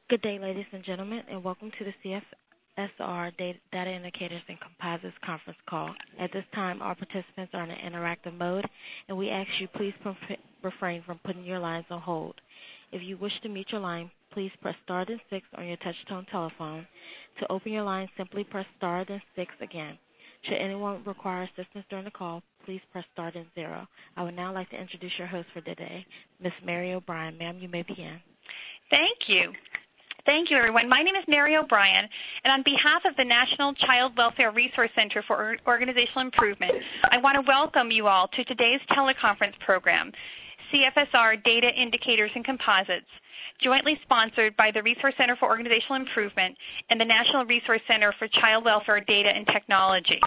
Good day, ladies and gentlemen, and welcome to the CFSR Data Indicators and Composites conference call. At this time, all participants are in an interactive mode, and we ask you please refrain from putting your lines on hold. If you wish to mute your line, please press star then 6 on your touch-tone telephone. To open your line, simply press star then 6 again. Should anyone require assistance during the call, please press star then 0. I would now like to introduce your host for today, Ms. Mary O'Brien. Ma'am, you may begin. Thank you. Thank you, everyone. My name is Mary O'Brien, and on behalf of the National Child Welfare Resource Center for Organizational Improvement, I want to welcome you all to today's teleconference program, CFSR Data Indicators and Composites, jointly sponsored by the Resource Center for Organizational Improvement and the National Resource Center for Child Welfare Data and Technology.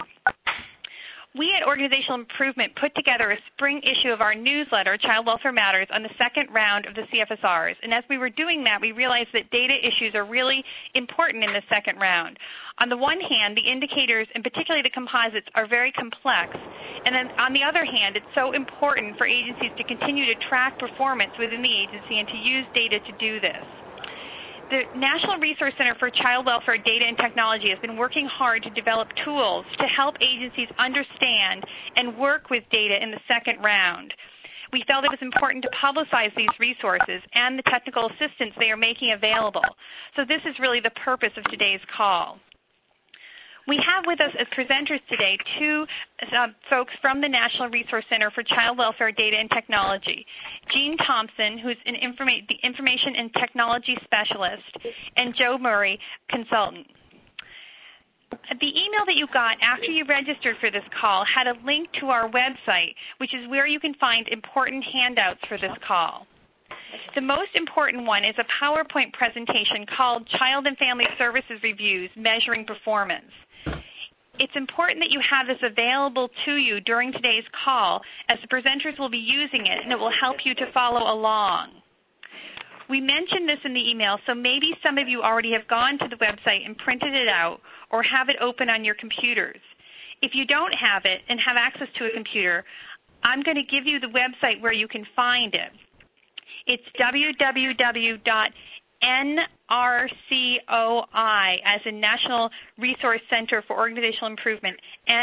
We at Organizational Improvement put together a spring issue of our newsletter, Child Welfare Matters, on the second round of the CFSRs. And as we were doing that, we realized that data issues are really important in the second round. On the one hand, the indicators, and particularly the composites, are very complex. And then on the other hand, it's so important for agencies to continue to track performance within the agency and to use data to do this. The National Resource Center for Child Welfare Data and Technology has been working hard to develop tools to help agencies understand and work with data in the second round. We felt it was important to publicize these resources and the technical assistance they are making available. So this is really the purpose of today's call. We have with us as presenters today two folks from the National Resource Center for Child Welfare Data and Technology, Jean Thompson, who's the Information and Technology Specialist, and Joe Murray, Consultant. The email that you got after you registered for this call had a link to our website, which is where you can find important handouts for this call. The most important one is a PowerPoint presentation called Child and Family Services Reviews, Measuring Performance. It's important that you have this available to you during today's call, as the presenters will be using it, and it will help you to follow along. We mentioned this in the email, so maybe some of you already have gone to the website and printed it out or have it open on your computers. If you don't have it and have access to a computer, I'm going to give you the website where you can find it. It's www.NRCOI, as in National Resource Center for Organizational Improvement,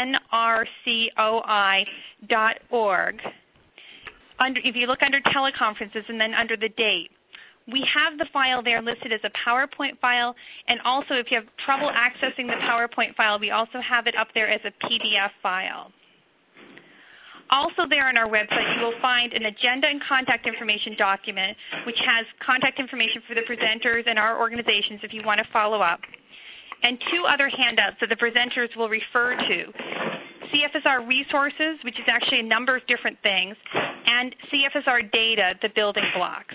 nrcoi.org. If you look under teleconferences and then under the date, we have the file there listed as a PowerPoint file, and also if you have trouble accessing the PowerPoint file, we also have it up there as a PDF file. Also there on our website, you will find an agenda and contact information document, which has contact information for the presenters and our organizations if you want to follow up, and two other handouts that the presenters will refer to: CFSR Resources, which is actually a number of different things, and CFSR Data, the building blocks.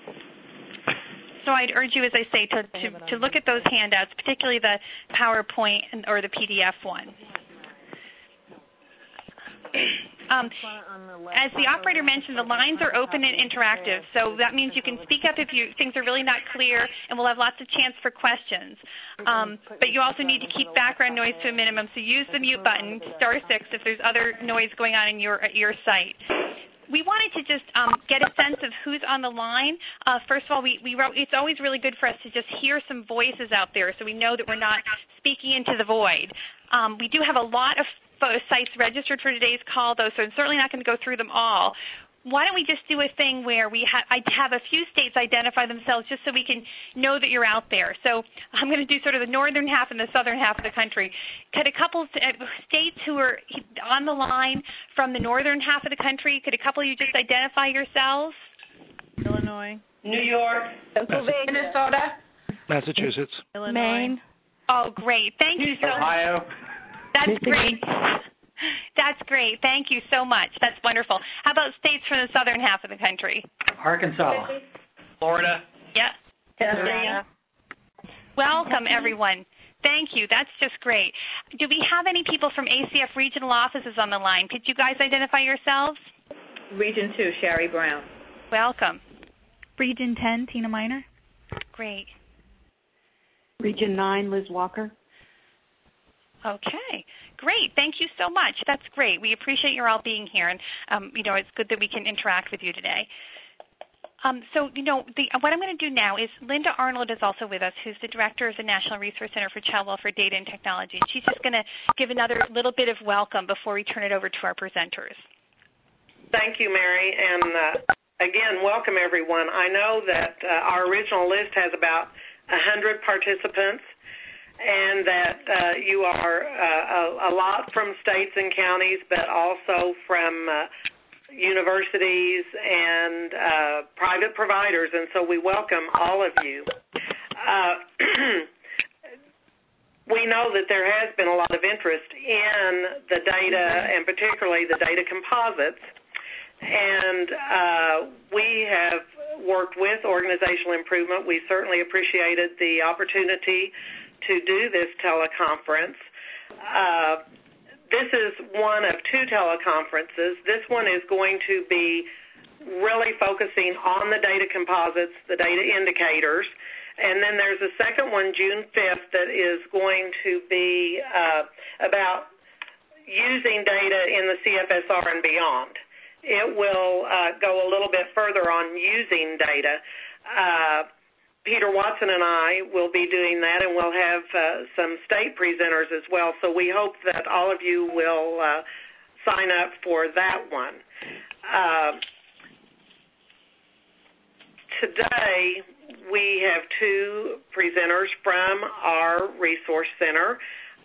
So I'd urge you, as I say, to look at those handouts, particularly the PowerPoint or the PDF one. As the operator mentioned, the lines are open and interactive, so that means you can speak up if things are really not clear, and we'll have lots of chance for questions. But you also need to keep background noise to a minimum, so use the mute button, star 6, if there's other noise going on at your site. We wanted to just get a sense of who's on the line. First of all, we wrote, it's always really good for us to just hear some voices out there so we know that we're not speaking into the void. We do have a lot of sites registered for today's call, though, so I'm certainly not going to go through them all. Why don't we just do a thing where I have a few states identify themselves just so we can know that you're out there. So I'm going to do sort of the northern half and the southern half of the country. Could a couple states who are on the line from the northern half of the country, could a couple of you just identify yourselves? Illinois. New York. Pennsylvania. Minnesota. Massachusetts. Illinois. Maine. Oh, great. Thank you so much. Ohio. That's great. That's great. Thank you so much. That's wonderful. How about states from the southern half of the country? Arkansas. Florida. Yeah. Pennsylvania. Welcome, everyone. Thank you. That's just great. Do we have any people from ACF regional offices on the line? Could you guys identify yourselves? Region 2, Sherry Brown. Welcome. Region 10, Tina Miner. Great. Region 9, Liz Walker. Okay, great. Thank you so much. That's great. We appreciate your all being here, and it's good that we can interact with you today. What I'm going to do now is Linda Arnold is also with us, who's the director of the National Resource Center for Child Welfare Data and Technology. And she's just going to give another little bit of welcome before we turn it over to our presenters. Thank you, Mary, and again, welcome everyone. I know that our original list has about 100 participants, and that you are a lot from states and counties, but also from universities and private providers, and so we welcome all of you. We know that there has been a lot of interest in the data, and particularly the data composites, and we have worked with Organizational Improvement. We certainly appreciated the opportunity to do this teleconference. This is one of two teleconferences. This one is going to be really focusing on the data composites, the data indicators, and then there's a second one, June 5th, that is going to be about using data in the CFSR and beyond. It will go a little bit further on using data. Peter Watson and I will be doing that, and we'll have some state presenters as well. So we hope that all of you will sign up for that one. Today, we have two presenters from our resource center.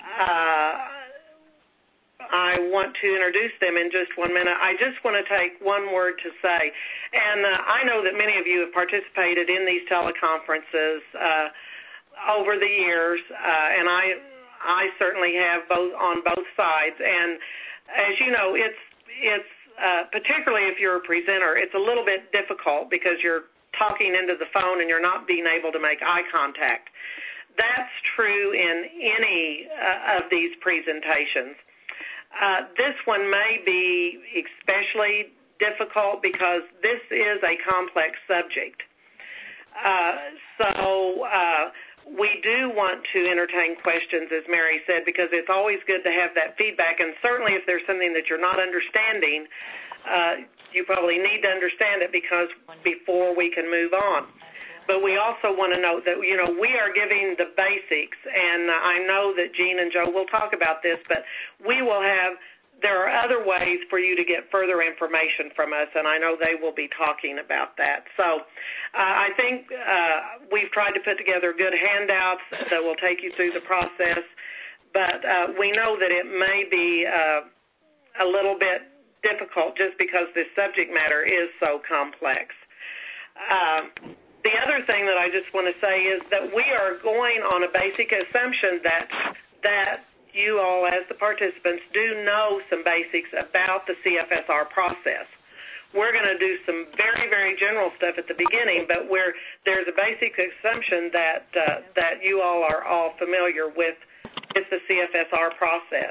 I want to introduce them in just 1 minute. I just want to take one word to say, and I know that many of you have participated in these teleconferences over the years, and I certainly have both on both sides. And as you know, it's particularly if you're a presenter, it's a little bit difficult because you're talking into the phone and you're not being able to make eye contact. That's true in any of these presentations. This one may be especially difficult because this is a complex subject. So we do want to entertain questions, as Mary said, because it's always good to have that feedback. And certainly if there's something that you're not understanding, you probably need to understand it before we can move on. But we also want to note that, we are giving the basics, and I know that Jean and Joe will talk about this, but there are other ways for you to get further information from us, and I know they will be talking about that. So I think we've tried to put together good handouts that will take you through the process, but we know that it may be a little bit difficult just because this subject matter is so complex. The other thing that I just want to say is that we are going on a basic assumption that you all, as the participants, do know some basics about the CFSR process. We're going to do some very, very general stuff at the beginning, but there's a basic assumption that you all are all familiar with the CFSR process.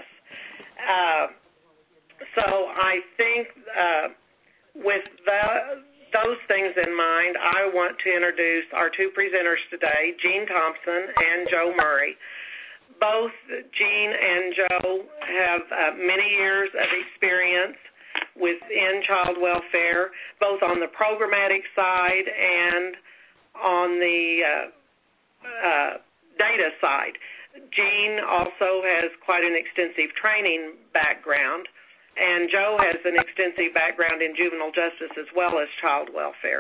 So I think with those things in mind, I want to introduce our two presenters today, Jean Thompson and Joe Murray. Both Jean and Joe have many years of experience within child welfare, both on the programmatic side and on the data side. Jean also has quite an extensive training background, and Joe has an extensive background in juvenile justice as well as child welfare,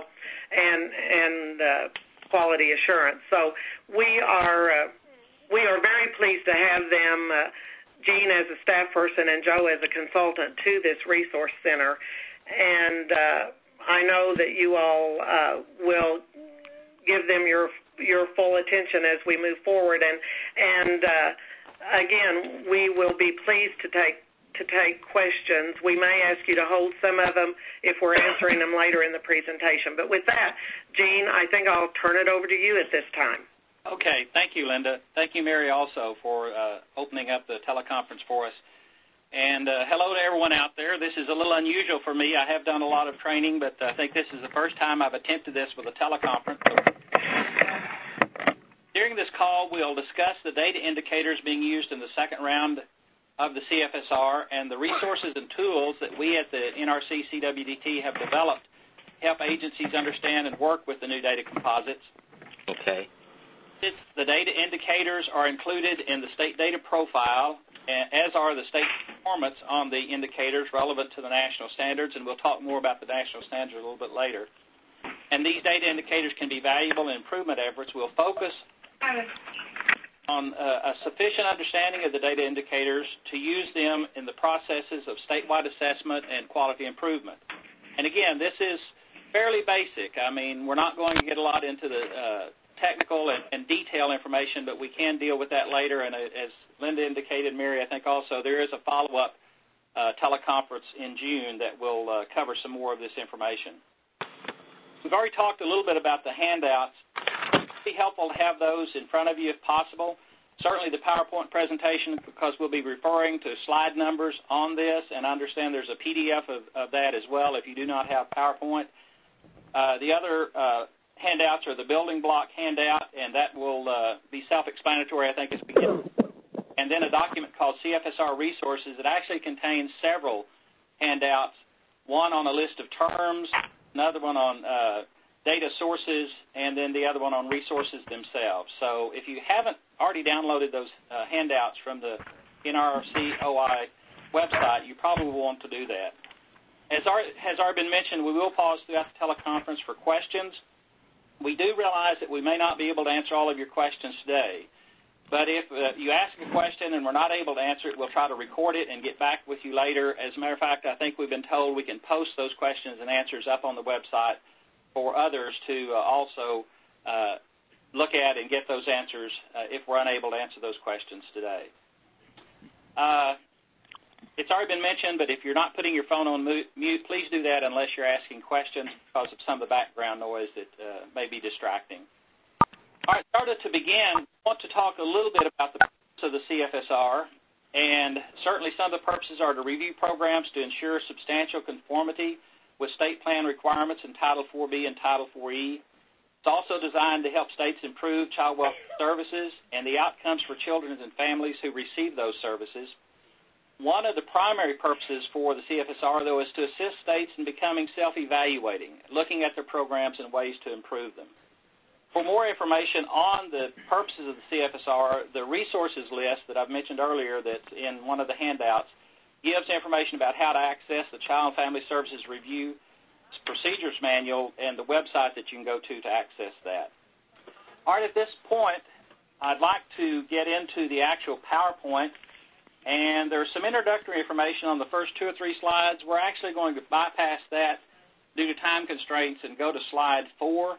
and quality assurance. So we are very pleased to have them, Jean as a staff person and Joe as a consultant to this resource center. And I know that you all will give them your full attention as we move forward. And again, we will be pleased to take questions. We may ask you to hold some of them if we're answering them later in the presentation. But with that, Jean, I think I'll turn it over to you at this time. Okay. Thank you, Linda. Thank you, Mary, also, for opening up the teleconference for us. And hello to everyone out there. This is a little unusual for me. I have done a lot of training, but I think this is the first time I've attempted this with a teleconference. During this call, we'll discuss the data indicators being used in the second round of the CFSR and the resources and tools that we at the NRC CWDT have developed help agencies understand and work with the new data composites. Okay. The data indicators are included in the state data profile, as are the state performance on the indicators relevant to the national standards, and we'll talk more about the national standards a little bit later. And these data indicators can be valuable in improvement efforts. We'll focus on a sufficient understanding of the data indicators to use them in the processes of statewide assessment and quality improvement. And again, this is fairly basic. I mean, we're not going to get a lot into the technical and detailed information, but we can deal with that later. And as Linda indicated, Mary, I think also, there is a follow-up teleconference in June that will cover some more of this information. We've already talked a little bit about the handouts. It would be helpful to have those in front of you if possible. Certainly the PowerPoint presentation, because we'll be referring to slide numbers on this, and I understand there's a PDF of that as well if you do not have PowerPoint. The other handouts are the building block handout, and that will be self-explanatory, I think, as we get. And then a document called CFSR Resources that actually contains several handouts, one on a list of terms, another one on data sources, and then the other one on resources themselves. So if you haven't already downloaded those handouts from the NRCOI website, you probably will want to do that. As has already been mentioned, we will pause throughout the teleconference for questions. We do realize that we may not be able to answer all of your questions today, but if you ask a question and we're not able to answer it, we'll try to record it and get back with you later. As a matter of fact, I think we've been told we can post those questions and answers up on the website for others to also look at and get those answers if we're unable to answer those questions today. It's already been mentioned, but if you're not putting your phone on mute, please do that unless you're asking questions because of some of the background noise that may be distracting. All right, started to begin, I want to talk a little bit about the purpose of the CFSR, and certainly some of the purposes are to review programs to ensure substantial conformity with state plan requirements in Title 4B and Title 4E. It's also designed to help states improve child welfare services and the outcomes for children and families who receive those services. One of the primary purposes for the CFSR, though, is to assist states in becoming self-evaluating, looking at their programs and ways to improve them. For more information on the purposes of the CFSR, the resources list that I've mentioned earlier that's in one of the handouts gives information about how to access the Child and Family Services Review Procedures Manual and the website that you can go to access that. All right, at this point, I'd like to get into the actual PowerPoint. And there's some introductory information on the first 2 or 3 slides. We're actually going to bypass that due to time constraints and go to slide 4.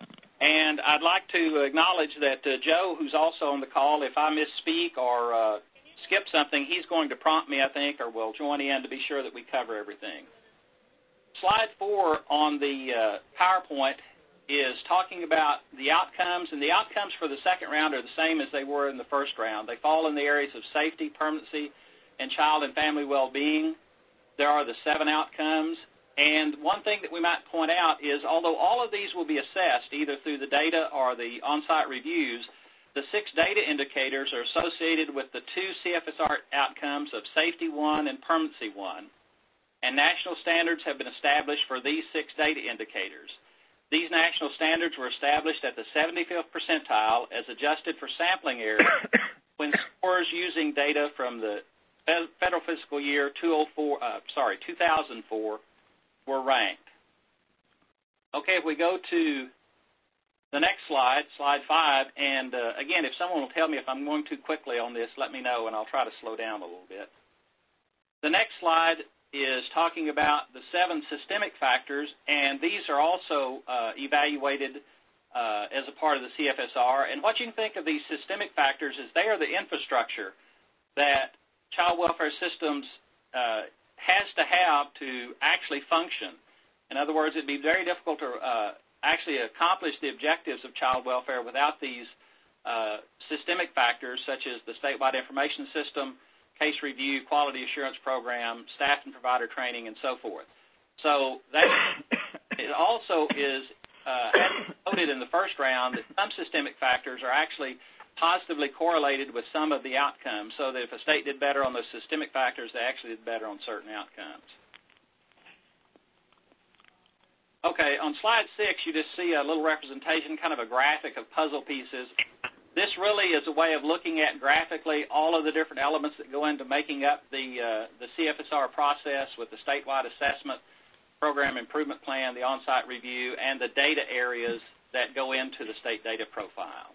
And I'd like to acknowledge that Joe, who's also on the call, if I misspeak or skip something, he's going to prompt me, I think, or will join in to be sure that we cover everything. Slide 4 on the PowerPoint is talking about the outcomes, and the outcomes for the second round are the same as they were in the first round. They fall in the areas of safety, permanency, and child and family well-being. There are the 7 outcomes, and one thing that we might point out is although all of these will be assessed either through the data or the on-site reviews, the 6 data indicators are associated with the 2 CFSR outcomes of Safety 1 and Permanency 1, and national standards have been established for these 6 data indicators. These national standards were established at the 75th percentile as adjusted for sampling error when scores using data from the federal fiscal year 2004 were ranked. Okay, if we go to the next slide, slide 5, and again, if someone will tell me if I'm going too quickly on this, let me know, and I'll try to slow down a little bit. The next slide is talking about the 7 systemic factors, and these are also evaluated as a part of the CFSR. And what you can think of these systemic factors is they are the infrastructure that child welfare systems has to have to actually function. In other words, it would be very difficult to actually accomplish the objectives of child welfare without these systemic factors such as the statewide information system, case review, quality assurance program, staff and provider training, and so forth. So that it also is noted in the first round that some systemic factors are actually positively correlated with some of the outcomes, so that if a state did better on those systemic factors, they actually did better on certain outcomes. Okay, on slide 6, you just see a little representation, kind of a graphic of puzzle pieces. This really is a way of looking at graphically all of the different elements that go into making up the CFSR process with the statewide assessment, program improvement plan, the on-site review, and the data areas that go into the state data profile.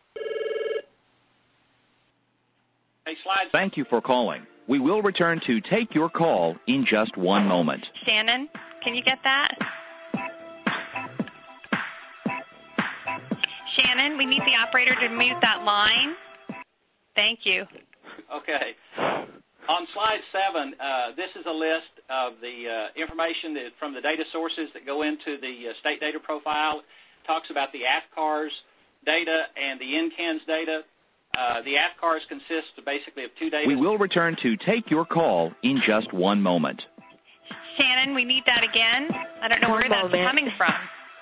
Okay, slide. Thank you for calling. We will return to take your call in just one moment. Shannon, can you get that? Shannon, we need the operator to mute that line. Thank you. Okay. On slide 7, this is a list of the information from the data sources that go into the state data profile. It talks about the AFCARS data and the NCANS data. The AFCARS consists basically of 2 data. We will return to take your call in just one moment. Shannon, we need that again. I don't know where that's coming from.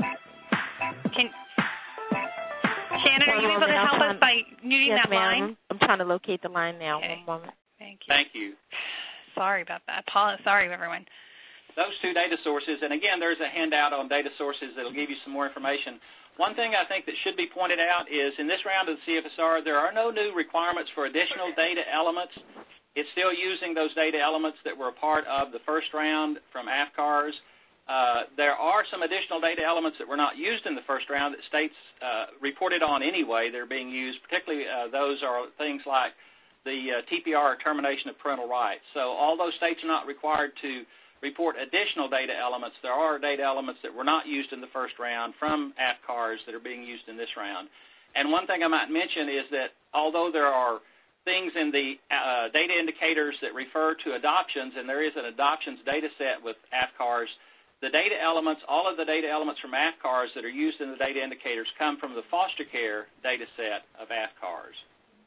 Shannon, are you able to help us by muting that line? I'm trying to locate the line now. Okay. One moment. Thank you. Thank you. Sorry about that. Sorry, everyone. Those 2 data sources, and again, there's a handout on data sources that will give you some more information. One thing I think that should be pointed out is in this round of the CFSR, there are no new requirements for additional data elements. It's still using those data elements that were a part of the first round from AFCARS. There are some additional data elements that were not used in the first round that states reported on anyway. They're being used, particularly those are things like the TPR, or termination of parental rights. So although states are not required to report additional data elements, there are data elements that were not used in the first round from AFCARS that are being used in this round. And one thing I might mention is that although there are things in the data indicators that refer to adoptions, and there is an adoptions data set with AFCARS, the data elements, all of the data elements from AFCARS that are used in the data indicators come from the foster care data set of AFCARS.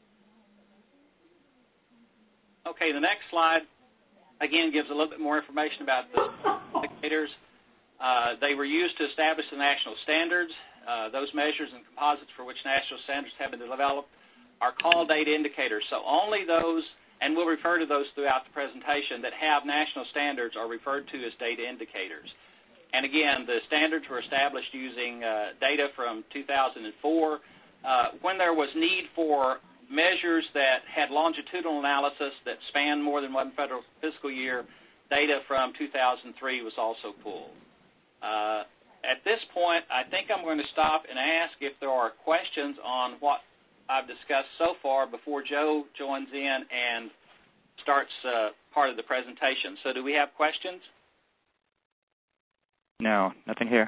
Okay, the next slide, again, gives a little bit more information about the indicators. They were used to establish the national standards. Those measures and composites for which national standards have been developed are called data indicators. So only those, and we'll refer to those throughout the presentation, that have national standards are referred to as data indicators. And again, the standards were established using data from 2004. When there was need for measures that had longitudinal analysis that spanned more than one federal fiscal year, data from 2003 was also pulled. At this point, I think I'm going to stop and ask if there are questions on what I've discussed so far before Joe joins in and starts part of the presentation. So do we have questions? No, nothing here.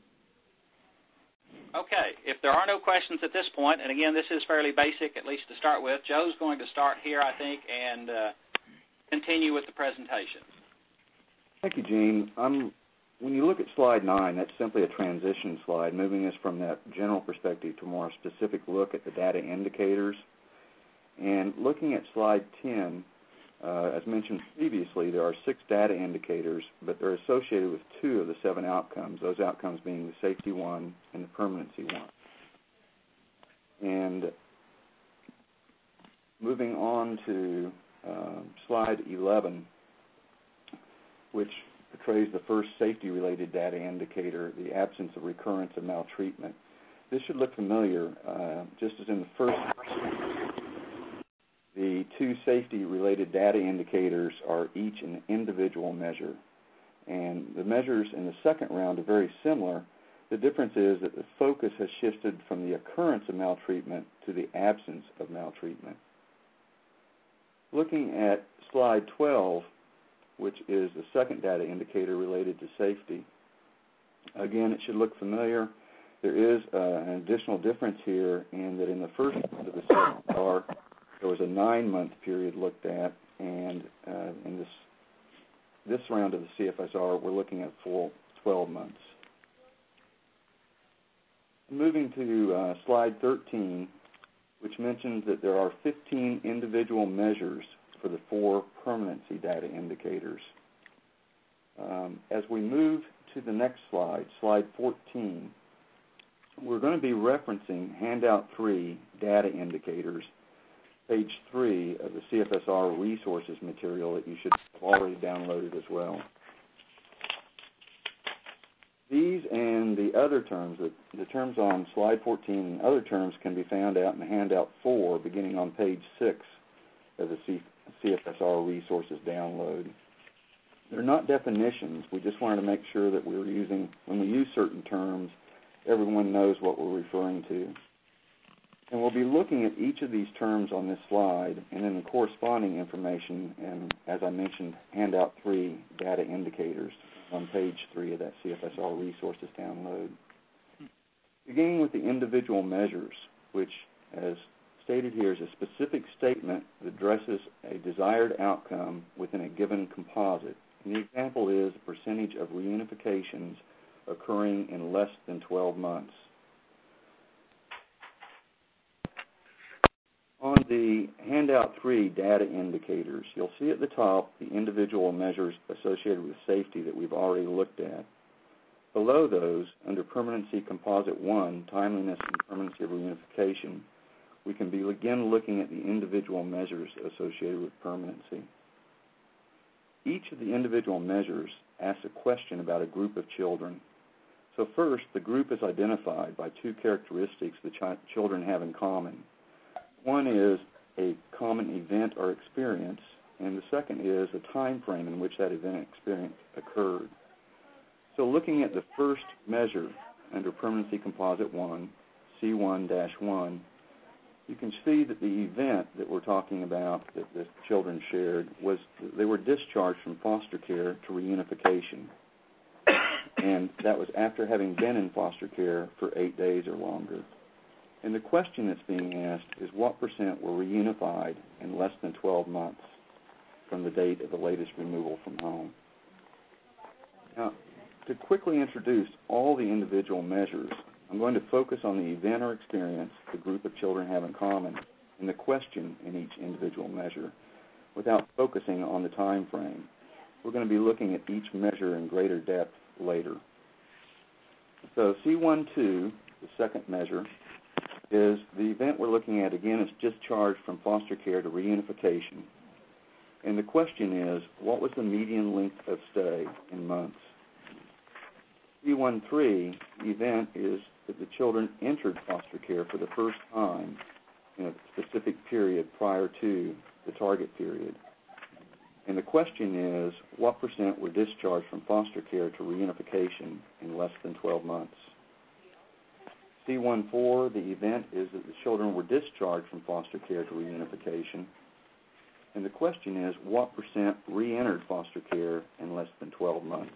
Okay, if there are no questions at this point, and again, this is fairly basic, at least to start with, Joe's going to start here, I think, and continue with the presentation. Thank you, Gene. When you look at slide 9, that's simply a transition slide, moving us from that general perspective to a more specific look at the data indicators. And looking at slide 10, as mentioned previously, there are 6 data indicators, but they're associated with 2 of the 7 outcomes, those outcomes being the safety one and the permanency one. And moving on to slide 11, which portrays the first safety-related data indicator, the absence of recurrence of maltreatment. This should look familiar, just as in the first. The 2 safety-related data indicators are each an individual measure, and the measures in the second round are very similar. The difference is that the focus has shifted from the occurrence of maltreatment to the absence of maltreatment. Looking at slide 12, which is the second data indicator related to safety, again, it should look familiar. There is an additional difference here in that in the first round of the CFSR, there was a 9-month period looked at, and in this round of the CFSR, we're looking at full 12 months. Moving to slide 13, which mentions that there are 15 individual measures for the 4 permanency data indicators. As we move to the next slide, slide 14, we're going to be referencing handout 3, data indicators, page 3 of the CFSR resources material that you should have already downloaded as well. These and the other terms, the terms on slide 14 and other terms can be found out in handout 4 beginning on page 6 of the CFSR resources download. They're not definitions. We just wanted to make sure that we're using, when we use certain terms, everyone knows what we're referring to. And we'll be looking at each of these terms on this slide and then the corresponding information, and as I mentioned, handout 3, data indicators, on page 3 of that CFSR resources download. Beginning with the individual measures, which, as stated here, is a specific statement that addresses a desired outcome within a given composite. And the example is the percentage of reunifications occurring in less than 12 months. On the handout 3, data indicators, you'll see at the top the individual measures associated with safety that we've already looked at. Below those, under Permanency Composite 1, Timeliness and Permanency of Reunification, we can begin looking at the individual measures associated with permanency. Each of the individual measures asks a question about a group of children. So first, the group is identified by two characteristics the children have in common. One is a common event or experience, and the second is a time frame in which that event or experience occurred. So looking at the first measure under Permanency Composite 1, C1-1, you can see that the event that we're talking about that the children shared was that they were discharged from foster care to reunification. And that was after having been in foster care for 8 days or longer. And the question that's being asked is what percent were reunified in less than 12 months from the date of the latest removal from home. Now, to quickly introduce all the individual measures, I'm going to focus on the event or experience the group of children have in common and the question in each individual measure without focusing on the time frame. We're going to be looking at each measure in greater depth later. So C1-2, the second measure, is the event we're looking at, again, is discharge from foster care to reunification. And the question is, what was the median length of stay in months? C1-3, the event is that the children entered foster care for the first time in a specific period prior to the target period. And the question is, what percent were discharged from foster care to reunification in less than 12 months? C1-4, the event is that the children were discharged from foster care to reunification. And the question is, what percent re-entered foster care in less than 12 months?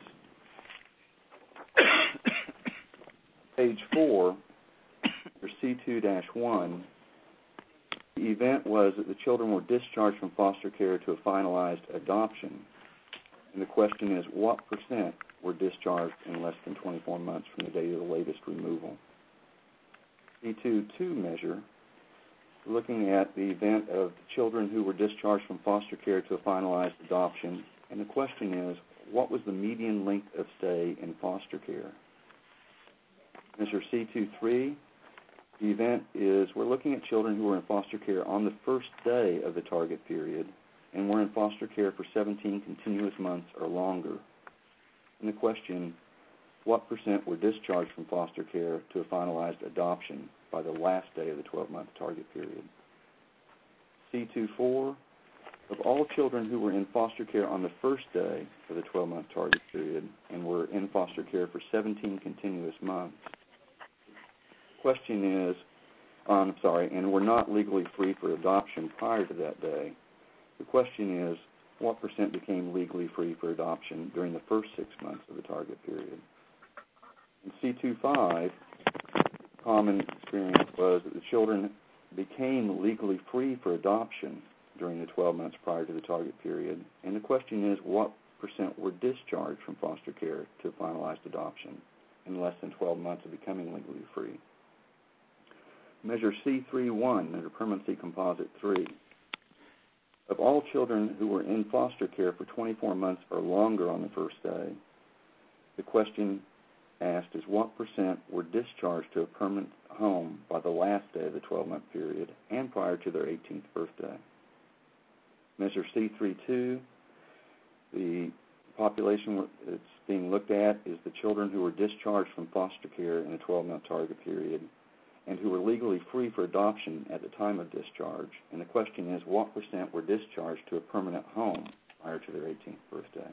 Page 4, or C2-1, the event was that the children were discharged from foster care to a finalized adoption. And the question is, what percent were discharged in less than 24 months from the date of the latest removal? C2-2 measure, looking at the event of children who were discharged from foster care to a finalized adoption. And the question is, what was the median length of stay in foster care? Measure C2-3, the event is we're looking at children who were in foster care on the first day of the target period and were in foster care for 17 continuous months or longer. And the question, what percent were discharged from foster care to a finalized adoption by the last day of the 12-month target period? C2-4, of all children who were in foster care on the first day of the 12-month target period and were in foster care for 17 continuous months, the question is, and were not legally free for adoption prior to that day, the question is, what percent became legally free for adoption during the first 6 months of the target period? In C2-5, common experience was that the children became legally free for adoption during the 12 months prior to the target period. And the question is, what percent were discharged from foster care to finalized adoption in less than 12 months of becoming legally free? Measure C3-1 under Permanency Composite 3. Of all children who were in foster care for 24 months or longer on the first day, the question asked is what percent were discharged to a permanent home by the last day of the 12-month period and prior to their 18th birthday. Measure C3-2, the population that's being looked at is the children who were discharged from foster care in a 12-month target period and who were legally free for adoption at the time of discharge. And the question is, what % were discharged to a permanent home prior to their 18th birthday?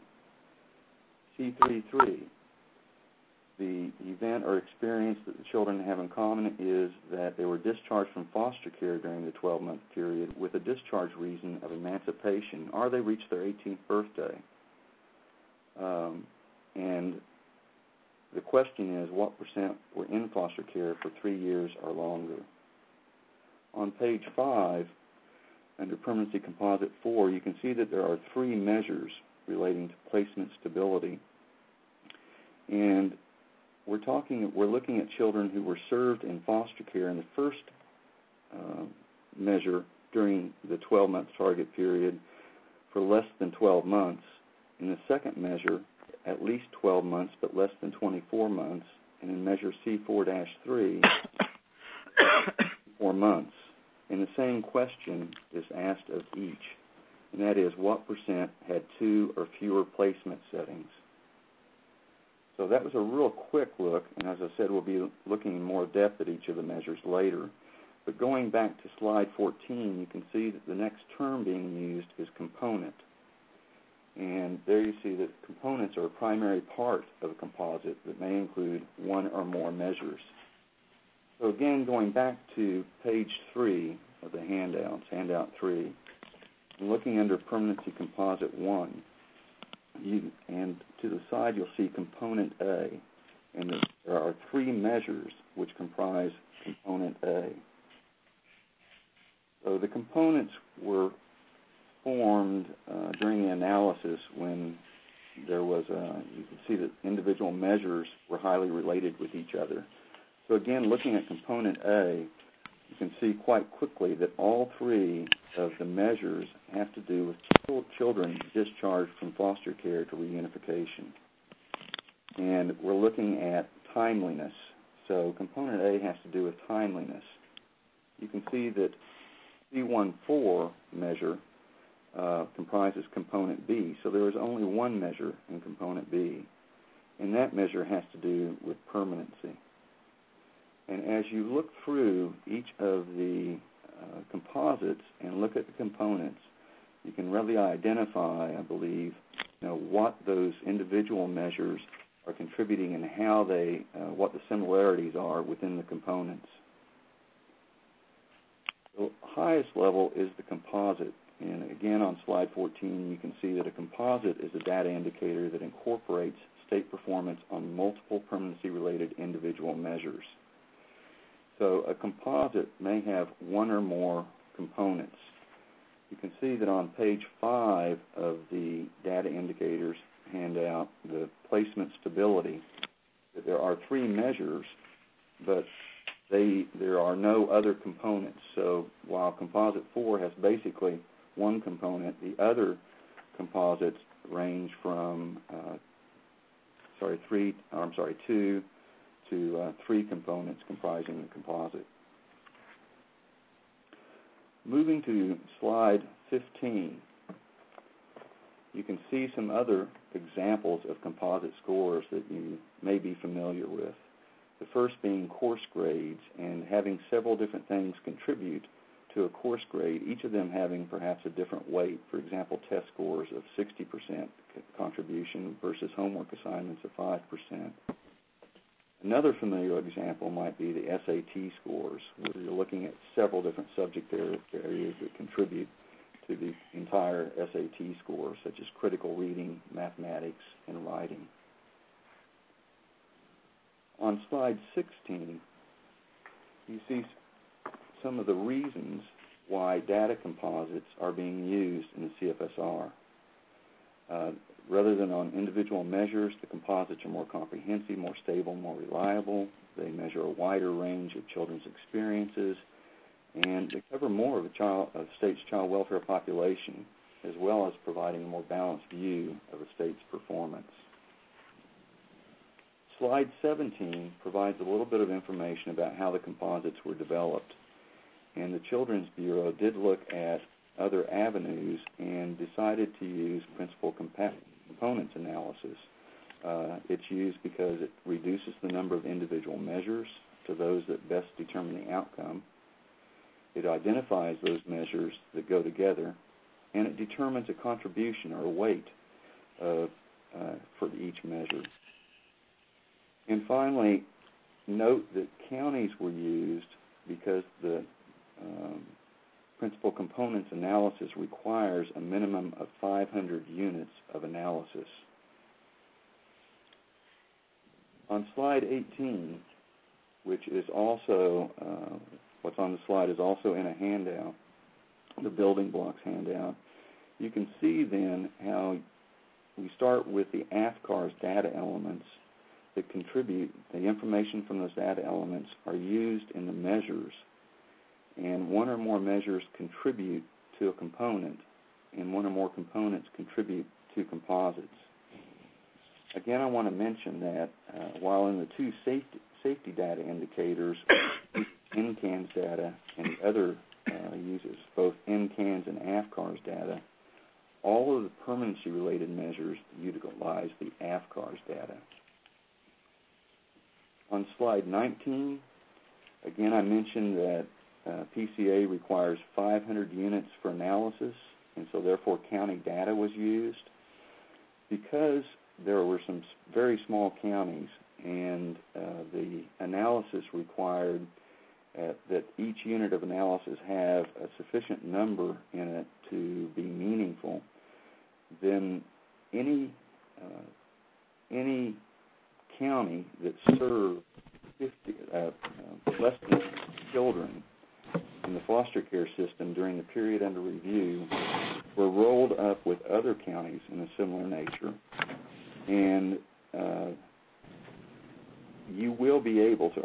C3.3, the event or experience that the children have in common is that they were discharged from foster care during the 12-month period with a discharge reason of emancipation, or they reached their 18th birthday. And the question is, what % were in foster care for 3 years or longer? On page 5, under Permanency Composite 4, you can see that there are 3 measures relating to placement stability. And we're looking at children who were served in foster care in the first measure during the 12-month target period for less than 12 months. In the second measure, at least 12 months but less than 24 months. And in measure C4-3, 4 months. And the same question is asked of each, and that is, what % had 2 or fewer placement settings? So that was a real quick look, and as I said, we'll be looking in more depth at each of the measures later. But going back to slide 14, you can see that the next term being used is component. And there you see that components are a primary part of a composite that may include 1 or more measures. So again, going back to page 3 of the handouts, handout 3, and looking under Permanency Composite 1, and to the side you'll see Component A, and there are 3 measures which comprise Component A. So the components were formed during the analysis when there was you can see that individual measures were highly related with each other. So again, looking at Component A, you can see quite quickly that all 3 of the measures have to do with children discharged from foster care to reunification. And we're looking at timeliness. So Component A has to do with timeliness. You can see that C14 measure comprises Component B. So there is only 1 measure in Component B, and that measure has to do with permanency. And as you look through each of the composites and look at the components, you can readily identify, I believe, what those individual measures are contributing and how they, what the similarities are within the components. The highest level is the composite. And again, on slide 14, you can see that a composite is a data indicator that incorporates state performance on multiple permanency-related individual measures. So a composite may have 1 or more components. You can see that on page 5 of the data indicators handout, the placement stability, that there are 3 measures, but there are no other components. So while Composite 4 has basically 1 component, the other composites range from 2 to 3 components comprising the composite. Moving to slide 15, you can see some other examples of composite scores that you may be familiar with. The first being course grades, and having several different things contribute to a course grade, each of them having perhaps a different weight. For example, test scores of 60% contribution versus homework assignments of 5%. Another familiar example might be the SAT scores, where you're looking at several different subject areas that contribute to the entire SAT score, such as critical reading, mathematics, and writing. On slide 16, you see some of the reasons why data composites are being used in the CFSR. Rather than on individual measures, the composites are more comprehensive, more stable, more reliable. They measure a wider range of children's experiences, and they cover more of a state's child welfare population, as well as providing a more balanced view of a state's performance. Slide 17 provides a little bit of information about how the composites were developed. And the Children's Bureau did look at other avenues and decided to use principal components analysis. It's used because it reduces the number of individual measures to those that best determine the outcome. It identifies those measures that go together, and it determines a contribution or a weight for each measure. And finally, note that counties were used because the principal components analysis requires a minimum of 500 units of analysis. On slide 18, which is also, what's on the slide is also in a handout, the building blocks handout, you can see then how we start with the AFCARS data elements that contribute. The information from those data elements are used in the measures, and one or more measures contribute to a component, and one or more components contribute to composites. Again, I want to mention that while in the two safety data indicators, NCANS data and the other uses both NCANS and AFCARS data, all of the permanency-related measures utilize the AFCARS data. On slide 19, again, I mentioned that PCA requires 500 units for analysis, and so therefore county data was used. Because there were some very small counties, and the analysis required that each unit of analysis have a sufficient number in it to be meaningful, then any county that served less than children in the foster care system during the period under review were rolled up with other counties in a similar nature, and you will be able to,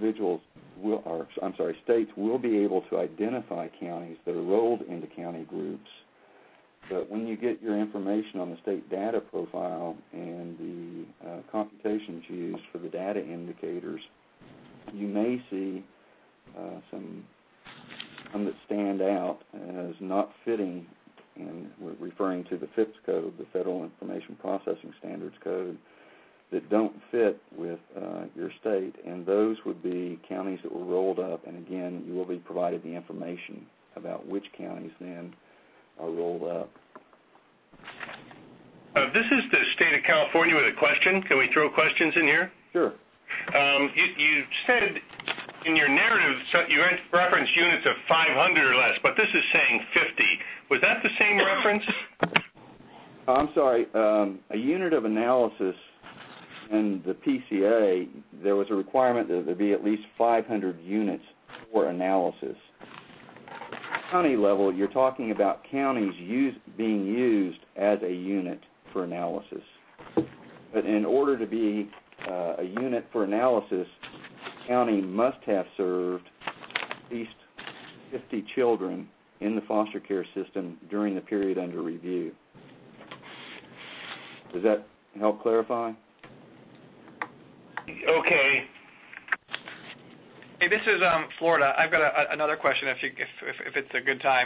states will be able to identify counties that are rolled into county groups. But when you get your information on the state data profile and the computations used for the data indicators, you may see some that stand out as not fitting, and we're referring to the FIPS code, the Federal Information Processing Standards Code, that don't fit with your state, and those would be counties that were rolled up, and again, you will be provided the information about which counties then are rolled up. This is the state of California with a question. Can we throw questions in here? Sure. You said in your narrative, you referenced units of 500 or less, but this is saying 50. Was that the same reference? I'm sorry. A unit of analysis in the PCA, there was a requirement that there be at least 500 units for analysis. County level, you're talking about counties being used as a unit for analysis. But in order to be a unit for analysis, the county must have served at least 50 children in the foster care system during the period under review. Does that help clarify? Okay. Hey, this is Florida. I've got another question if it's a good time.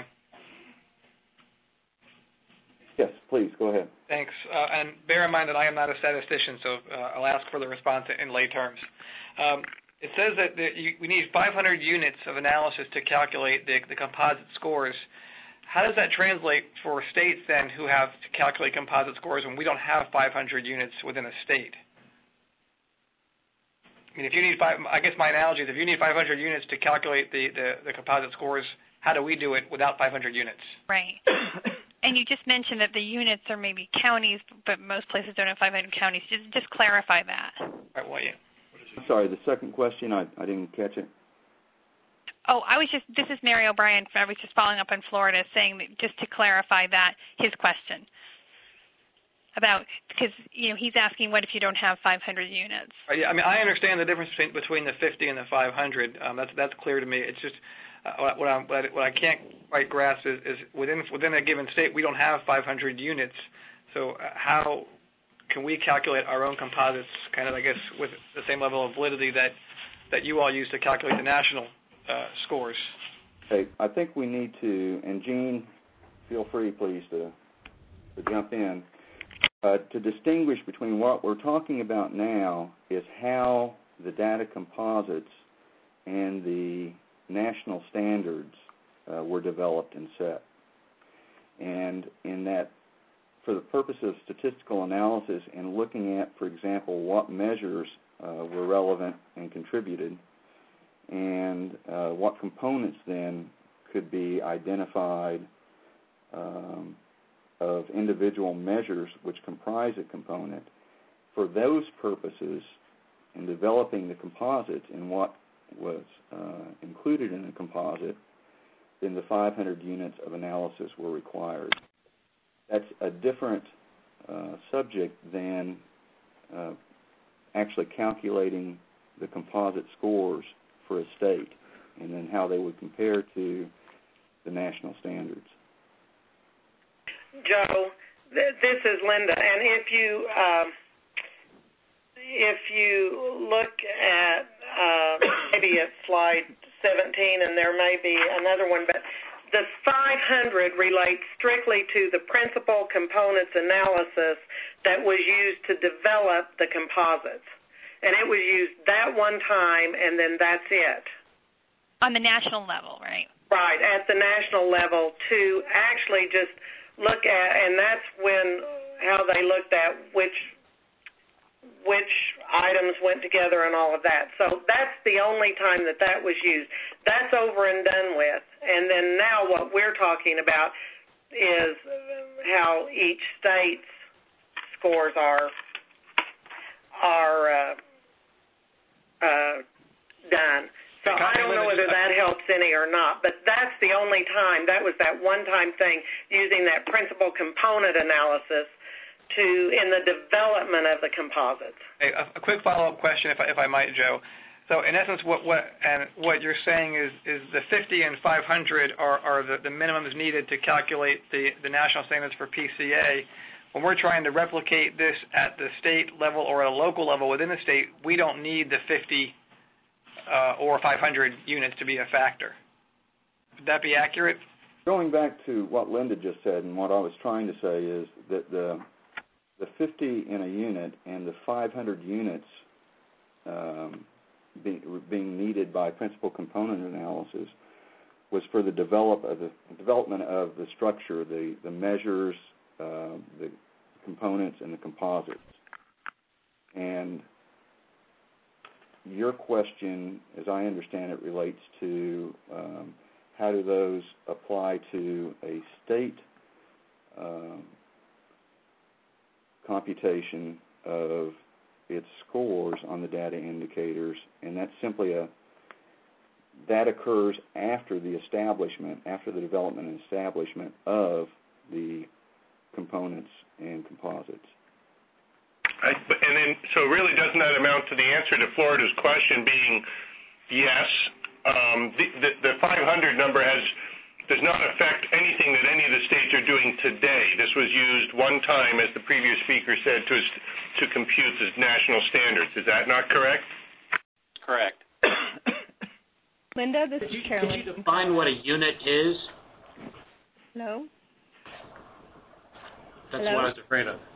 Yes, please, go ahead. Thanks. And bear in mind that I am not a statistician, so I'll ask for the response in lay terms. It says that we need 500 units of analysis to calculate the composite scores. How does that translate for states then who have to calculate composite scores when we don't have 500 units within a state? I mean, if you need I guess my analogy is if you need 500 units to calculate the composite scores, how do we do it without 500 units? Right. And you just mentioned that the units are maybe counties, but most places don't have 500 counties. Just clarify that. Right, well, yeah. I'm sorry, the second question, I didn't catch it. Oh, this is Mary O'Brien. I was just following up on Florida, saying that just to clarify that, his question. Because he's asking, what if you don't have 500 units? Yeah, I mean, I understand the difference between the 50 and the 500. That's clear to me. It's just what I can't quite grasp is within a given state we don't have 500 units. So how can we calculate our own composites, kind of, I guess, with the same level of validity that you all use to calculate the national scores? Okay, I think we need to, and Gene, feel free, please, to jump in. To distinguish between what we're talking about now is how the data composites and the national standards were developed and set. And in that, for the purpose of statistical analysis and looking at, for example, what measures were relevant and contributed, and what components then could be identified of individual measures which comprise a component, for those purposes, in developing the composites and what was included in the composite, then the 500 units of analysis were required. That's a different subject than actually calculating the composite scores for a state and then how they would compare to the national standards. Joe, this is Linda, and if you look at maybe at slide 17, and there may be another one, but the 500 relates strictly to the principal components analysis that was used to develop the composites. And it was used that one time, and then that's it. On the national level, right? Right, at the national level to actually just look at, and that's how they looked at which items went together and all of that. So that's the only time that was used. That's over and done with. And then now what we're talking about is how each state's scores are done. So I don't know whether that helps any or not, but that's the only time. That was that one-time thing using that principal component analysis in the development of the composites. Hey, a quick follow-up question, if I might, Joe. So in essence, what you're saying is the 50 and 500 are the minimums needed to calculate the national standards for PCA. When we're trying to replicate this at the state level or at a local level within the state, we don't need the 50 or 500 units to be a factor. Would that be accurate? Going back to what Linda just said, and what I was trying to say is that the 50 in a unit and the 500 units being needed by principal component analysis was for the development of the structure, the measures, the components, and the composites. And your question, as I understand it, relates to how do those apply to a state computation of its scores on the data indicators, and that's simply that occurs after the development and establishment of the components and composites. And then, so really doesn't that amount to the answer to Florida's question being yes, the 500 number does not affect anything that any of the states are doing today. This was used one time, as the previous speaker said, to compute the national standards. Is that not correct? Correct. Linda, this is Carolyn. Could you define what a unit is? Hello? That's what I was afraid of.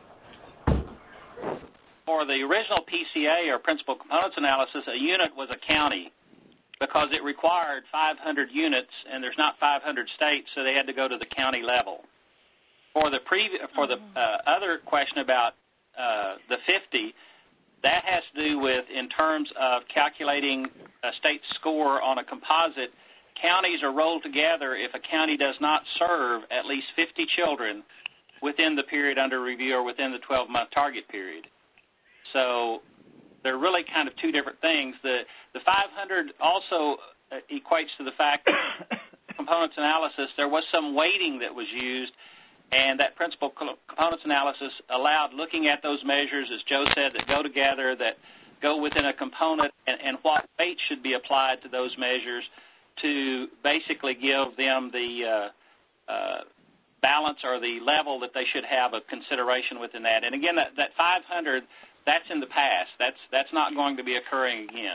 For the original PCA, or principal components analysis, a unit was a county because it required 500 units, and there's not 500 states, so they had to go to the county level. For the other question about the 50, that has to do with, in terms of calculating a state's score on a composite, counties are rolled together if a county does not serve at least 50 children within the period under review or within the 12-month target period. So they're really kind of two different things. The 500 also equates to the fact that components analysis, there was some weighting that was used, and that principal components analysis allowed looking at those measures, as Joe said, that go together, that go within a component, and what weight should be applied to those measures to basically give them the balance or the level that they should have of consideration within that. And again, that 500, that's in the past. That's not going to be occurring again.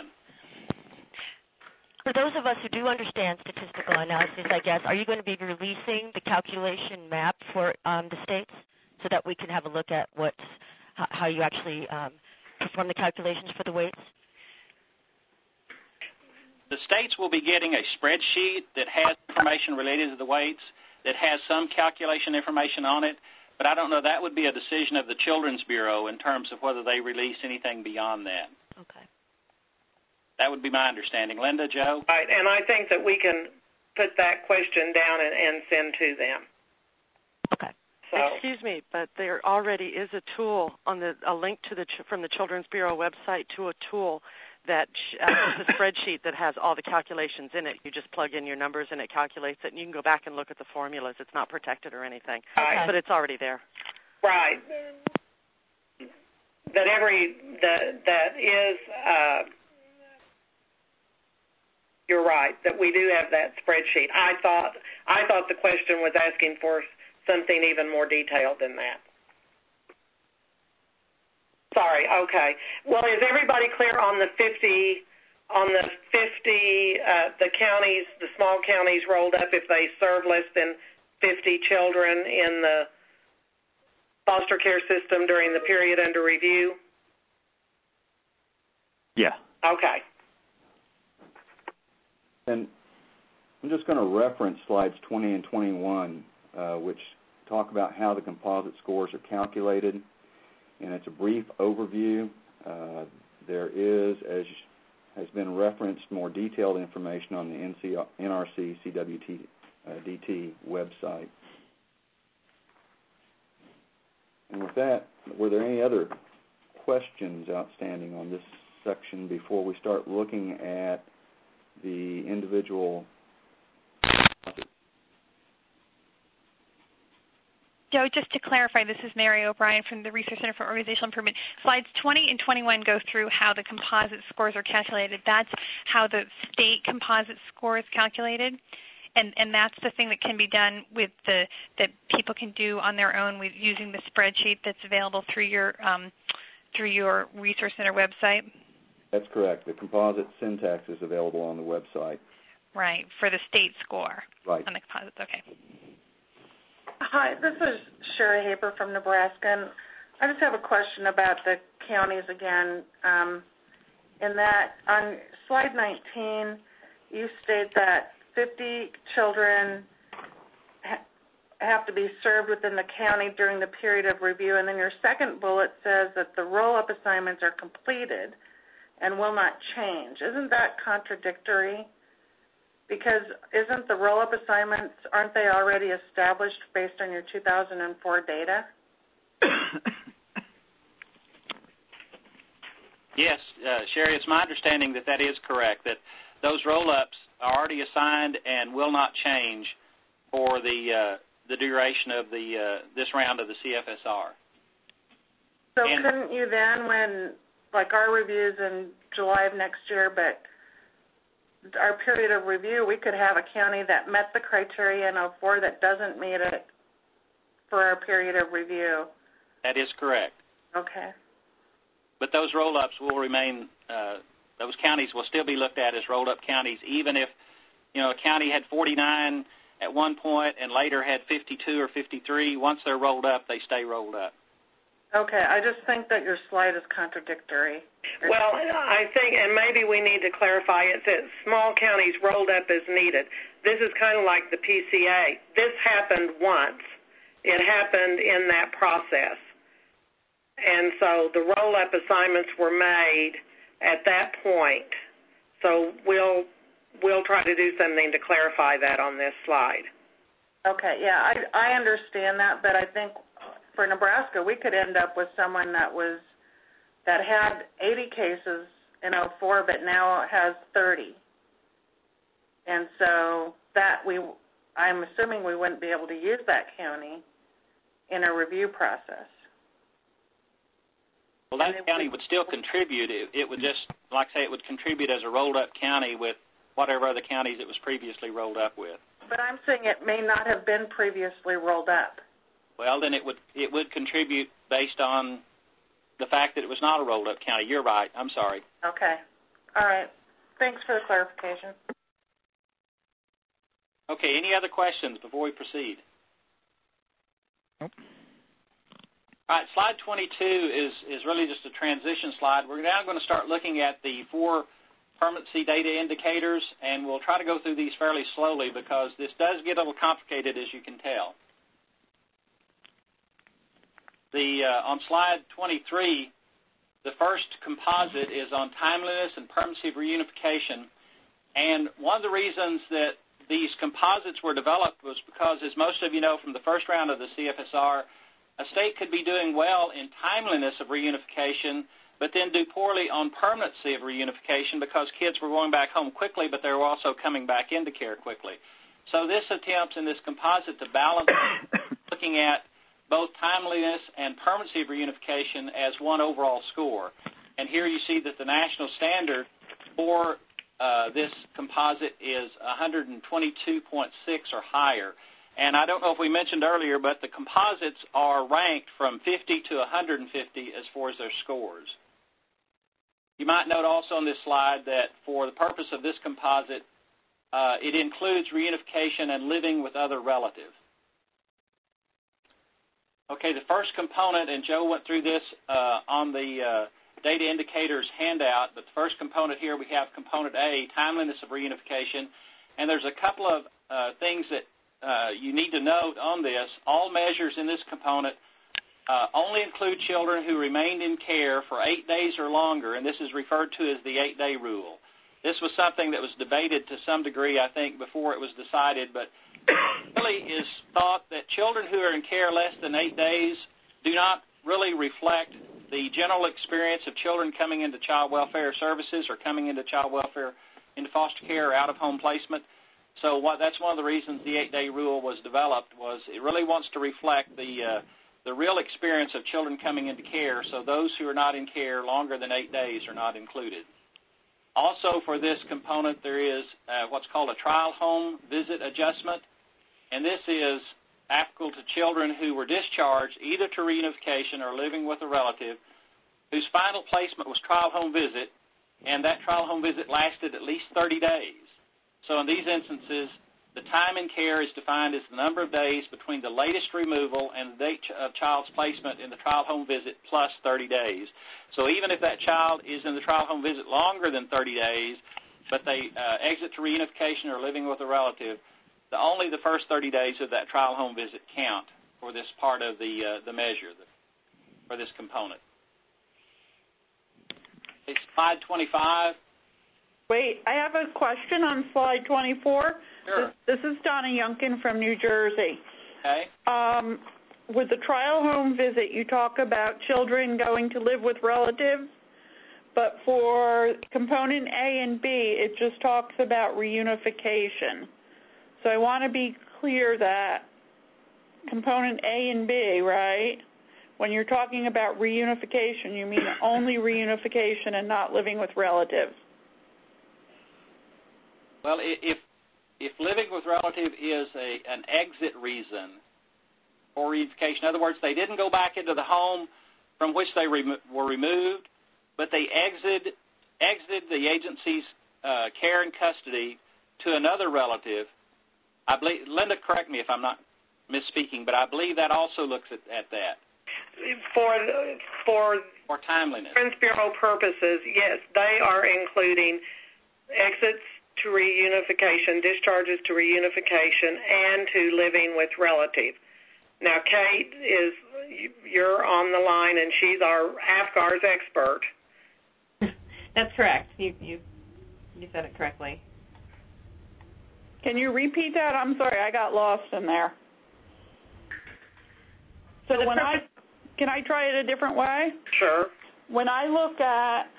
For those of us who do understand statistical analysis, I guess, are you going to be releasing the calculation map for the states? so that we can have a look at how you actually perform the calculations for the weights? The states will be getting a spreadsheet that has information related to the weights, that has some calculation information on it, but I don't know. That would be a decision of the Children's Bureau in terms of whether they release anything beyond that. Okay. That would be my understanding. Linda, Joe? Right, and I think that we can put that question down and send to them. Okay. So, excuse me, but there already is a tool on a link to from the Children's Bureau website to a tool that it's a spreadsheet that has all the calculations in it. You just plug in your numbers and it calculates it, and you can go back and look at the formulas. It's not protected or anything, but it's already there. Right. That is. You're right that we do have that spreadsheet. I thought the question was asking for something even more detailed than that. Sorry. Okay. Well, is everybody clear on the 50? The counties, the small counties rolled up if they serve less than 50 children in the foster care system during the period under review? Yeah. Okay. And I'm just going to reference slides 20 and 21, which talk about how the composite scores are calculated. And it's a brief overview. There is, as has been referenced, more detailed information on the NRC CWT-DT website. And with that, were there any other questions outstanding on this section before we start looking at the individual? Joe, just to clarify, this is Mary O'Brien from the Research Center for Organizational Improvement. Slides 20 and 21 go through how the composite scores are calculated. That's how the state composite score is calculated, and that's the thing that can be done with that people can do on their own with using the spreadsheet that's available through your Research Center website. That's correct. The composite syntax is available on the website. Right, for the state score. Right. On the composites, okay. Hi, this is Sherry Haber from Nebraska, and I just have a question about the counties again. In that, on slide 19, you state that 50 children have to be served within the county during the period of review, and then your second bullet says that the roll-up assignments are completed and will not change. Isn't that contradictory? Because isn't the roll-up assignments, aren't they already established based on your 2004 data? Yes, Sherry, it's my understanding that that is correct, that those roll-ups are already assigned and will not change for the duration of this round of the CFSR. So couldn't you then, when, like our review's in July of next year, but our period of review, we could have a county that met the criteria in 04 that doesn't meet it for our period of review. That is correct. Okay. But those roll-ups will remain, those counties will still be looked at as rolled-up counties, even if, a county had 49 at one point and later had 52 or 53. Once they're rolled up, they stay rolled up. Okay, I just think that your slide is contradictory. Well, I think, and maybe we need to clarify it, that small counties rolled up as needed. This is kind of like the PCA. This happened once. It happened in that process. And so the roll-up assignments were made at that point. So we'll try to do something to clarify that on this slide. Okay, yeah, I understand that, but I think for Nebraska, we could end up with someone that had 80 cases in 04, but now has 30. And so I'm assuming we wouldn't be able to use that county in a review process. Well, that county would still contribute. It would just, like I say, it would contribute as a rolled-up county with whatever other counties it was previously rolled up with. But I'm saying it may not have been previously rolled up. Well, then it would contribute based on the fact that it was not a rolled-up county. You're right. I'm sorry. Okay. All right. Thanks for the clarification. Okay. Any other questions before we proceed? Nope. All right, slide 22 is really just a transition slide. We're now going to start looking at the 4 permanency data indicators, and we'll try to go through these fairly slowly because this does get a little complicated, as you can tell. On slide 23, the first composite is on timeliness and permanency of reunification. And one of the reasons that these composites were developed was because, as most of you know from the first round of the CFSR, a state could be doing well in timeliness of reunification, but then do poorly on permanency of reunification because kids were going back home quickly, but they were also coming back into care quickly. So this attempts in this composite to balance looking at both timeliness and permanency of reunification as one overall score. And here you see that the national standard for this composite is 122.6 or higher. And I don't know if we mentioned earlier, but the composites are ranked from 50 to 150 as far as their scores. You might note also on this slide that for the purpose of this composite, it includes reunification and living with other relatives. Okay, the first component, and Joe went through this on the data indicators handout, but the first component here we have component A, timeliness of reunification, and there's a couple of things that you need to note on this. All measures in this component only include children who remained in care for 8 days or longer, and this is referred to as the 8-day rule. This was something that was debated to some degree, I think, before it was decided, but really is thought that children who are in care less than 8 days do not really reflect the general experience of children coming into child welfare services or coming into child welfare, into foster care or out-of-home placement. So that's one of the reasons the 8-day rule was developed, was it really wants to reflect the real experience of children coming into care, so those who are not in care longer than 8 days are not included. Also for this component, there is what's called a trial home visit adjustment, and this is applicable to children who were discharged either to reunification or living with a relative whose final placement was trial home visit, and that trial home visit lasted at least 30 days. So in these instances, the time in care is defined as the number of days between the latest removal and the date of child's placement in the trial home visit plus 30 days. So even if that child is in the trial home visit longer than 30 days, but they exit to reunification or living with a relative, only the first 30 days of that trial home visit count for this part of the measure, for this component. Okay, slide 25. Wait, I have a question on slide 24. Sure. This is Donna Yunkin from New Jersey. Okay. With the trial home visit, you talk about children going to live with relatives, but for component A and B, it just talks about reunification. So I want to be clear that component A and B, right? When you're talking about reunification, you mean only reunification and not living with relatives. Well, if living with relative is an exit reason for reunification, in other words, they didn't go back into the home from which they were removed, but they exited the agency's care and custody to another relative. I believe, Linda, correct me if I'm not misspeaking, but I believe that also looks at that. For timeliness. Friends Bureau purposes, yes, they are including exits to reunification, discharges to reunification, and to living with relative. Now, Kate, you're on the line, and she's our AFGARS expert. That's correct. You said it correctly. Can you repeat that? I'm sorry, I got lost in there. So can I try it a different way? Sure. When I look at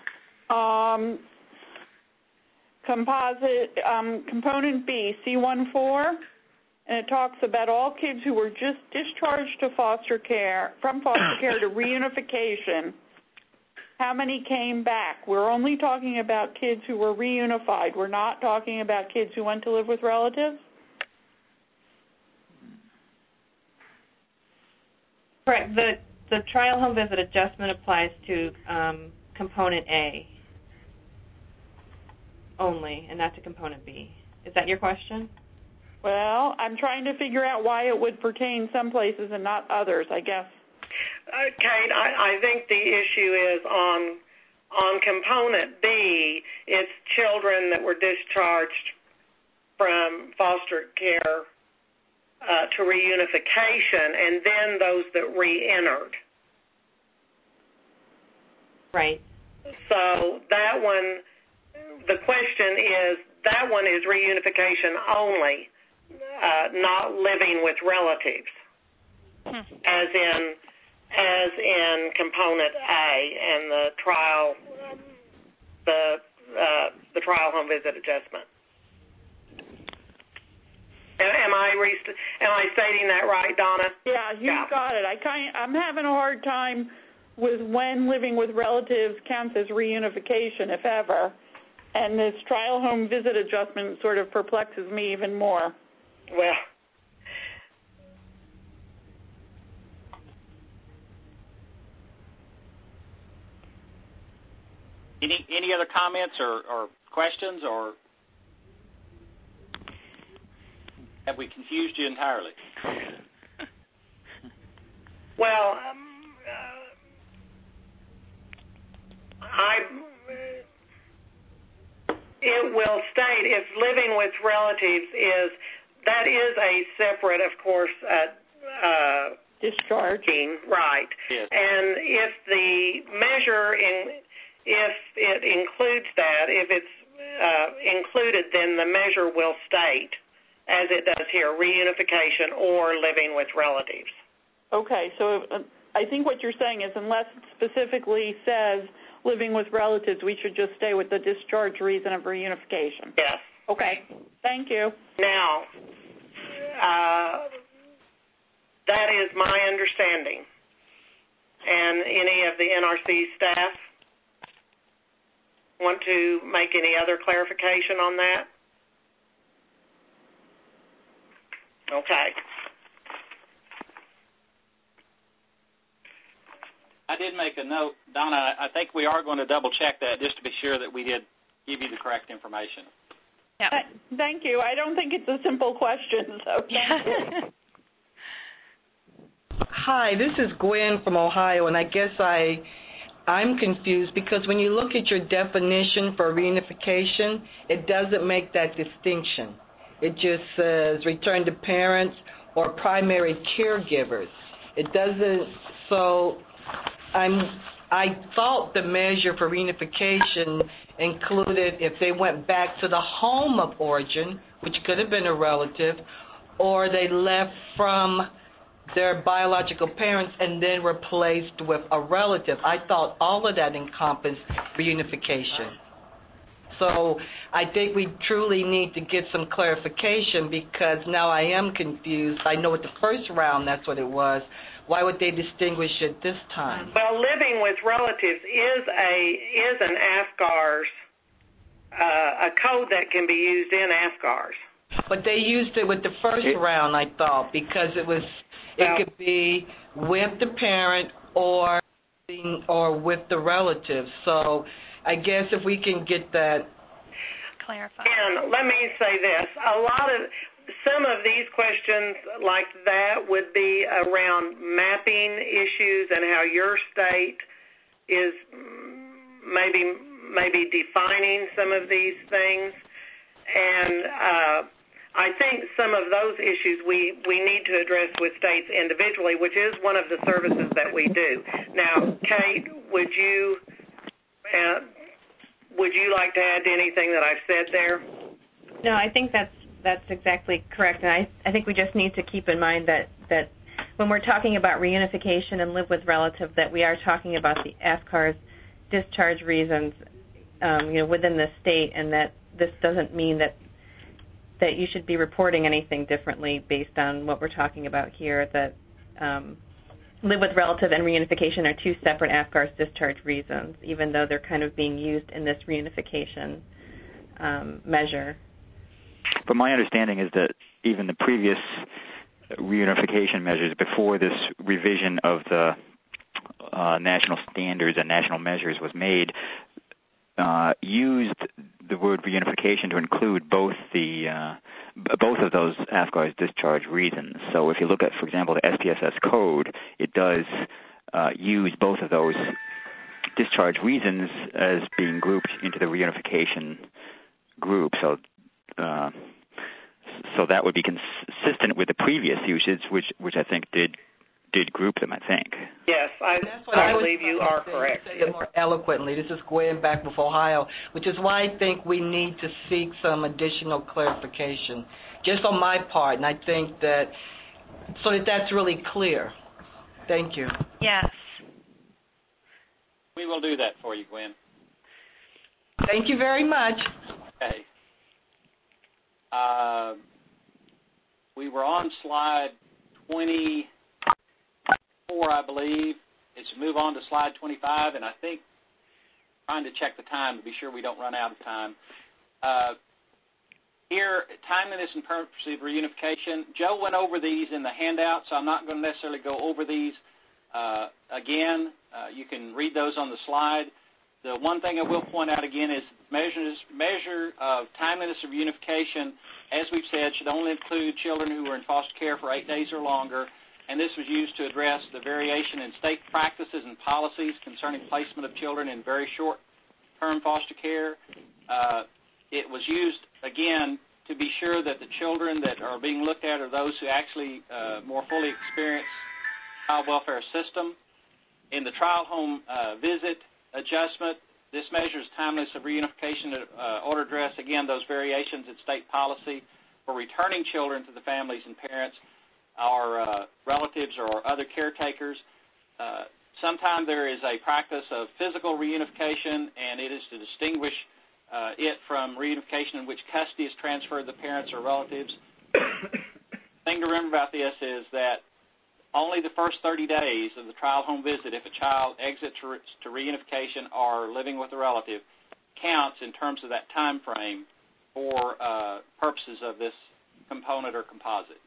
component B, C14, and it talks about all kids who were just discharged to from foster care to reunification, how many came back? We're only talking about kids who were reunified. We're not talking about kids who went to live with relatives? Correct. The trial home visit adjustment applies to component A only, and not to component B. Is that your question? Well, I'm trying to figure out why it would pertain some places and not others, I guess. Kate, I think the issue is on component B, it's children that were discharged from foster care to reunification, and then those that re-entered. Right. So that one, the question is, that one is reunification only, not living with relatives, as in component A and the trial home visit adjustment. Am I stating that right, Donna? Yeah, you got it. I'm having a hard time with when living with relatives counts as reunification, if ever. And this trial home visit adjustment sort of perplexes me even more. Well, any other comments or questions, or have we confused you entirely? Well, it will state if living with relatives is a separate, of course, discharging, right? Yes. And if the measure if it includes that, if it's included, then the measure will state, as it does here, reunification or living with relatives. Okay, so I think what you're saying is unless it specifically says living with relatives, we should just stay with the discharge reason of reunification. Yes. Okay, thank you. Now, that is my understanding. And any of the NRC staff want to make any other clarification on that? Okay. I did make a note, Donna. I think we are going to double check that just to be sure that we did give you the correct information. Yeah. Thank you. I don't think it's a simple question, so thank you. Hi, this is Gwen from Ohio, and I guess I'm confused because when you look at your definition for reunification, it doesn't make that distinction. It just says return to parents or primary caregivers. It doesn't, so I thought the measure for reunification included if they went back to the home of origin, which could have been a relative, or they left from their biological parents and then replaced with a relative. I thought all of that encompassed reunification. So I think we truly need to get some clarification because now I am confused. I know at the first round that's what it was. Why would they distinguish it this time? Well, living with relatives is an AFCARS, a code that can be used in AFCARS. But they used it with the first round, I thought, because it could be with the parent or with the relative. So I guess if we can get that clarified. And let me say this: some of these questions like that would be around mapping issues and how your state is maybe defining some of these things. And I think some of those issues we need to address with states individually, which is one of the services that we do. Now, Kate, would you like to add to anything that I've said there? No, I think that's exactly correct. And I think we just need to keep in mind that when we're talking about reunification and live with relative, that we are talking about the AFCARS discharge reasons within the state, and that this doesn't mean that you should be reporting anything differently based on what we're talking about here, that live with relative and reunification are two separate AFCARS discharge reasons, even though they're kind of being used in this reunification measure. But my understanding is that even the previous reunification measures before this revision of the national standards and national measures was made used the word reunification to include both of those AFCARS discharge reasons. So if you look at, for example, the SPSS code, it does use both of those discharge reasons as being grouped into the reunification group. So that would be consistent with the previous usage, which I think did group them, I think. Yes, I believe you are correct. Say it more eloquently. This is Gwen back with Ohio, which is why I think we need to seek some additional clarification, just on my part, and I think that so that that's really clear. Thank you. Yes. We will do that for you, Gwen. Thank you very much. Okay. We were on slide 24, I believe. It's move on to slide 25, and I think trying to check the time to be sure we don't run out of time. Here, timeliness and permanency of reunification. Joe went over these in the handout, so I'm not going to necessarily go over these again. You can read those on the slide. The one thing I will point out again is measure of timeliness of reunification, as we've said, should only include children who were in foster care for 8 days or longer, and this was used to address the variation in state practices and policies concerning placement of children in very short-term foster care. It was used, again, to be sure that the children that are being looked at are those who actually more fully experience the child welfare system. In the trial home visit adjustment, this measures timeliness of reunification in order to address, again, those variations in state policy for returning children to the families and parents or relatives or other caretakers. Sometimes there is a practice of physical reunification, and it is to distinguish it from reunification in which custody is transferred to the parents or relatives. The thing to remember about this is that only the first 30 days of the trial home visit, if a child exits to reunification or living with a relative, counts in terms of that time frame for purposes of this component or composite.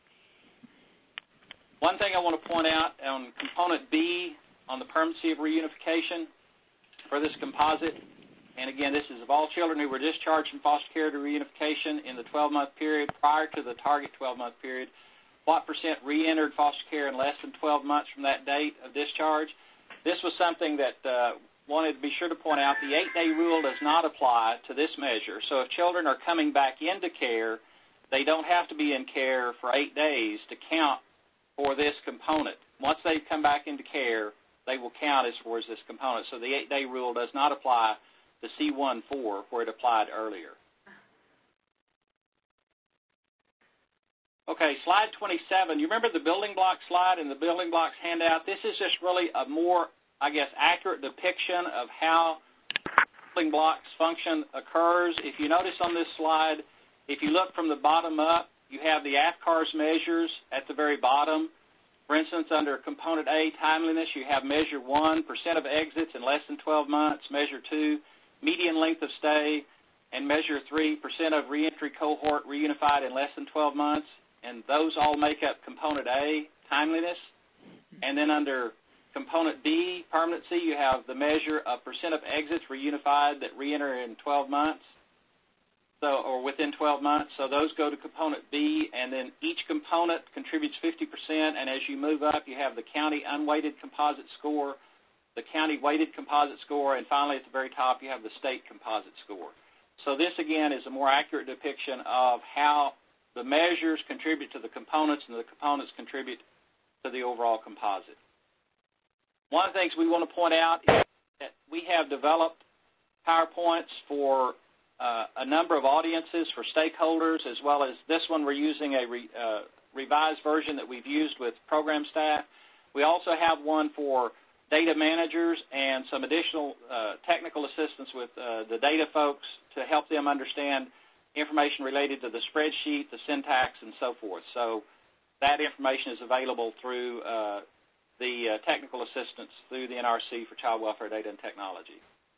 One thing I want to point out on component B on the permanency of reunification for this composite, and again, this is of all children who were discharged from foster care to reunification in the 12-month period prior to the target 12-month period, what percent re-entered foster care in less than 12 months from that date of discharge. This was something that wanted to be sure to point out. The 8-day rule does not apply to this measure. So if children are coming back into care, they don't have to be in care for 8 days to count for this component. Once they come back into care, they will count as far as this component. So the 8-day rule does not apply to C1-4 where it applied earlier. Okay, slide 27. You remember the building block slide and the building blocks handout? This is just really a more, I guess, accurate depiction of how building blocks function occurs. If you notice on this slide, if you look from the bottom up, you have the AFCARS measures at the very bottom. For instance, under Component A, timeliness, you have Measure 1, percent of exits in less than 12 months, Measure 2, median length of stay, and Measure 3, percent of reentry cohort reunified in less than 12 months. And those all make up Component A, timeliness. And then under Component B, permanency, you have the measure of percent of exits reunified that reenter in 12 months, or within 12 months. So those go to Component B, and then each component contributes 50%. And as you move up, you have the county unweighted composite score, the county weighted composite score, and finally at the very top, you have the state composite score. So this, again, is a more accurate depiction of how the measures contribute to the components, and the components contribute to the overall composite. One of the things we want to point out is that we have developed PowerPoints for a number of audiences, for stakeholders, as well as this one we're using a revised version that we've used with program staff. We also have one for data managers and some additional technical assistance with the data folks to help them understand information related to the spreadsheet, the syntax, and so forth. So that information is available through the technical assistance through the NRC for Child Welfare Data and Technology.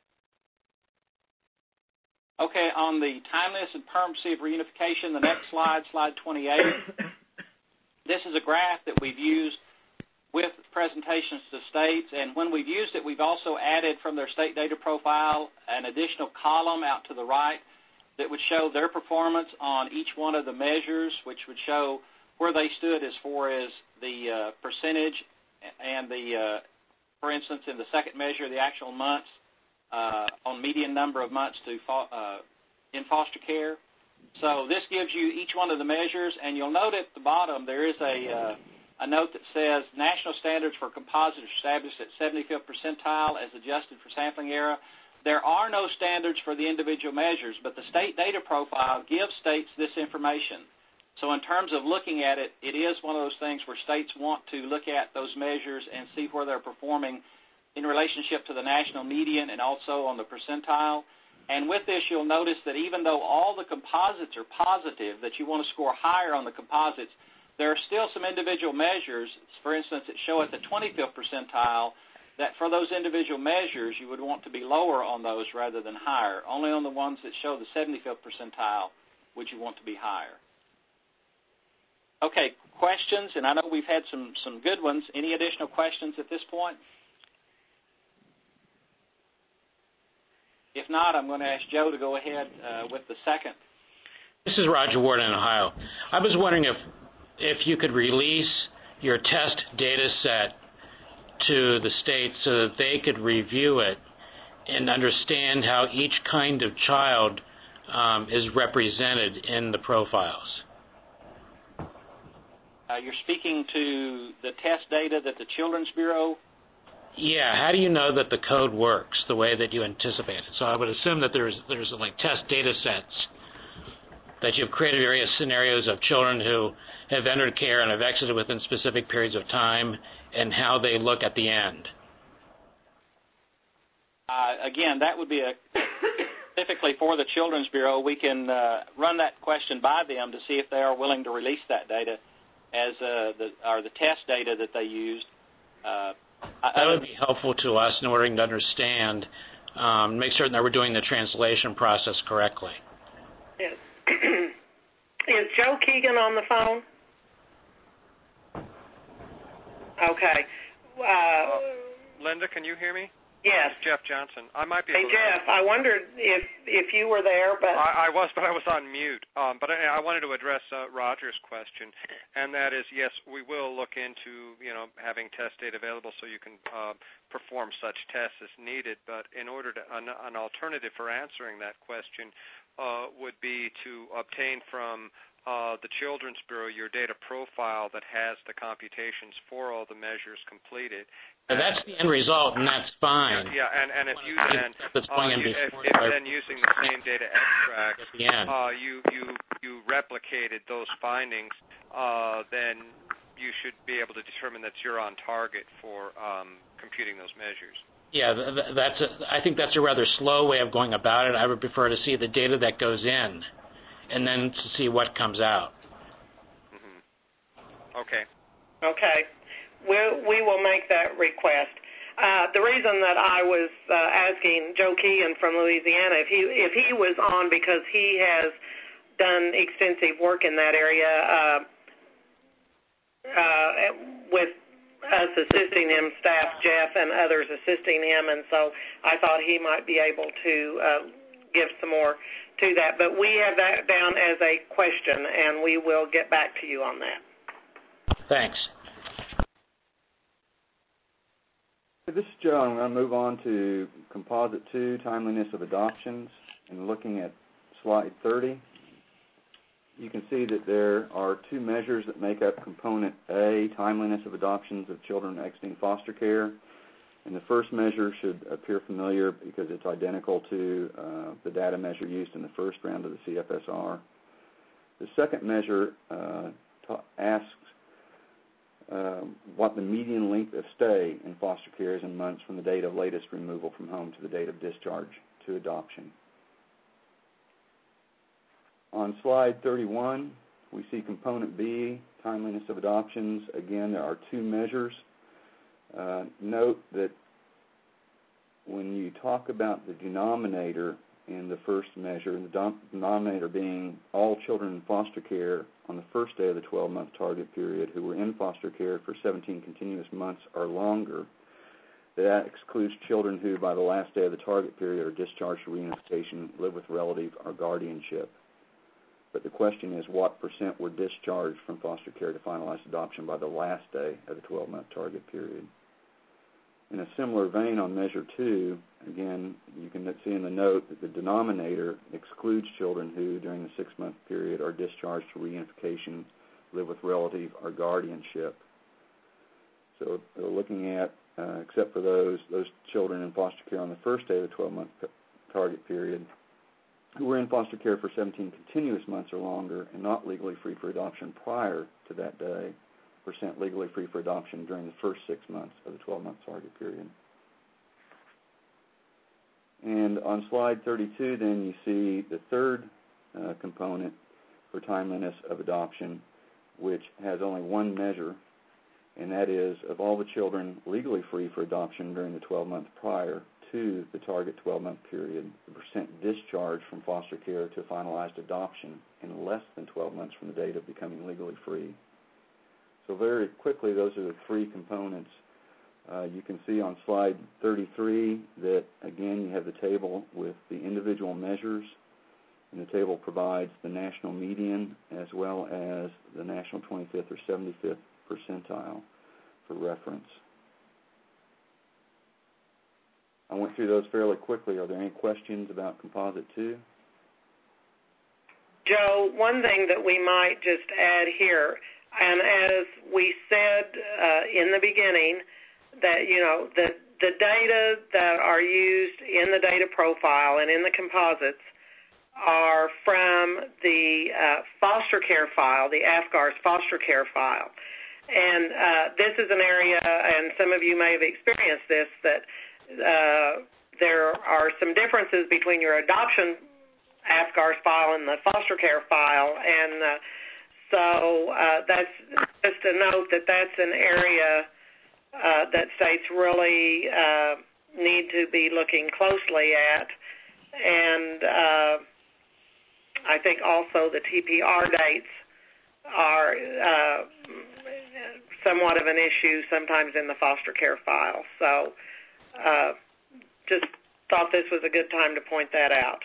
Okay, on the timeliness and permanency of reunification, the next slide, slide 28. This is a graph that we've used with presentations to states, and when we've used it, we've also added from their state data profile an additional column out to the right that would show their performance on each one of the measures, which would show where they stood as far as the percentage and the for instance, in the second measure, the actual months on median number of months in foster care. So this gives you each one of the measures, and you'll note at the bottom there is a note that says national standards for composites established at 75th percentile as adjusted for sampling error. There are no standards for the individual measures, but the state data profile gives states this information. So in terms of looking at it, it is one of those things where states want to look at those measures and see where they're performing in relationship to the national median and also on the percentile. And with this, you'll notice that even though all the composites are positive, that you want to score higher on the composites, there are still some individual measures, for instance, that show at the 25th percentile, that for those individual measures, you would want to be lower on those rather than higher. Only on the ones that show the 75th percentile would you want to be higher. Okay, questions, and I know we've had some good ones. Any additional questions at this point? If not, I'm going to ask Joe to go ahead with the second. This is Roger Ward in Ohio. I was wondering if you could release your test data set to the states so that they could review it and understand how each kind of child is represented in the profiles. You're speaking to the test data that the Children's Bureau. Yeah, how do you know that the code works the way that you anticipated? So I would assume that there's like test data sets that you've created various scenarios of children who have entered care and have exited within specific periods of time and how they look at the end. Again, that would be specifically for the Children's Bureau. We can run that question by them to see if they are willing to release that data as the test data that they used. That would be helpful to us in order to understand, make certain that we're doing the translation process correctly. Yes. Is Joe Keegan on the phone? Okay. Linda, can you hear me? Yes. It's Jeff Johnson. I might be. Hey, Jeff, I wondered if you were there, but I was, but I was on mute. But I wanted to address Roger's question, and that is, yes, we will look into having test data available so you can perform such tests as needed. But in order to an alternative for answering that question would be to obtain from the Children's Bureau your data profile that has the computations for all the measures completed. And that's the end result, and that's fine. Yeah, and if you then, if then using the same data extract, you replicated those findings, then you should be able to determine that you're on target for computing those measures. Yeah, I think that's a rather slow way of going about it. I would prefer to see the data that goes in and then to see what comes out. Mm-hmm. Okay. Okay. We will make that request. The reason that I was asking Joe Keegan from Louisiana if he was on because he has done extensive work in that area with us assisting him, staff, Jeff, and others assisting him, and so I thought he might be able to give some more to that. But we have that down as a question, and we will get back to you on that. Thanks. This is Joe. I'm going to move on to Composite 2, Timeliness of Adoptions, and looking at slide 30. You can see that there are two measures that make up Component A, Timeliness of Adoptions of Children Exiting Foster Care. And the first measure should appear familiar because it's identical to the data measure used in the first round of the CFSR. The second measure asks what the median length of stay in foster care is in months from the date of latest removal from home to the date of discharge to adoption. On slide 31, we see Component B, Timeliness of Adoptions. Again, there are two measures. Note that when you talk about the denominator in the first measure, the denominator being all children in foster care on the first day of the 12-month target period who were in foster care for 17 continuous months or longer, that excludes children who, by the last day of the target period, are discharged for reunification, live with relative or guardianship. But the question is, what % were discharged from foster care to finalized adoption by the last day of the 12-month target period? In a similar vein on Measure 2, again, you can see in the note that the denominator excludes children who, during the 6-month period, are discharged to reunification, live with relative, or guardianship. So they're looking at, except for those children in foster care on the first day of the 12-month target period, who were in foster care for 17 continuous months or longer and not legally free for adoption prior to that day, were sent legally free for adoption during the first 6 months of the 12-month target period. And on slide 32, then, you see the third component for timeliness of adoption, which has only one measure, and that is of all the children legally free for adoption during the 12 months prior to the target 12-month period, the percent discharged from foster care to finalized adoption in less than 12 months from the date of becoming legally free. So very quickly, those are the three components. You can see on slide 33 that, again, you have the table with the individual measures, and the table provides the national median as well as the national 25th or 75th percentile for reference. I went through those fairly quickly. Are there any questions about Composite 2? Joe, one thing that we might just add here, and as we said in the beginning, that, you know, the data that are used in the data profile and in the composites are from the foster care file, the AFGAR's foster care file. And this is an area, and some of you may have experienced this, that there are some differences between your adoption AFGAR's file and the foster care file. And so that's just a note that that's an area that states really need to be looking closely at. And I think also the TPR dates are somewhat of an issue sometimes in the foster care file. So just thought this was a good time to point that out.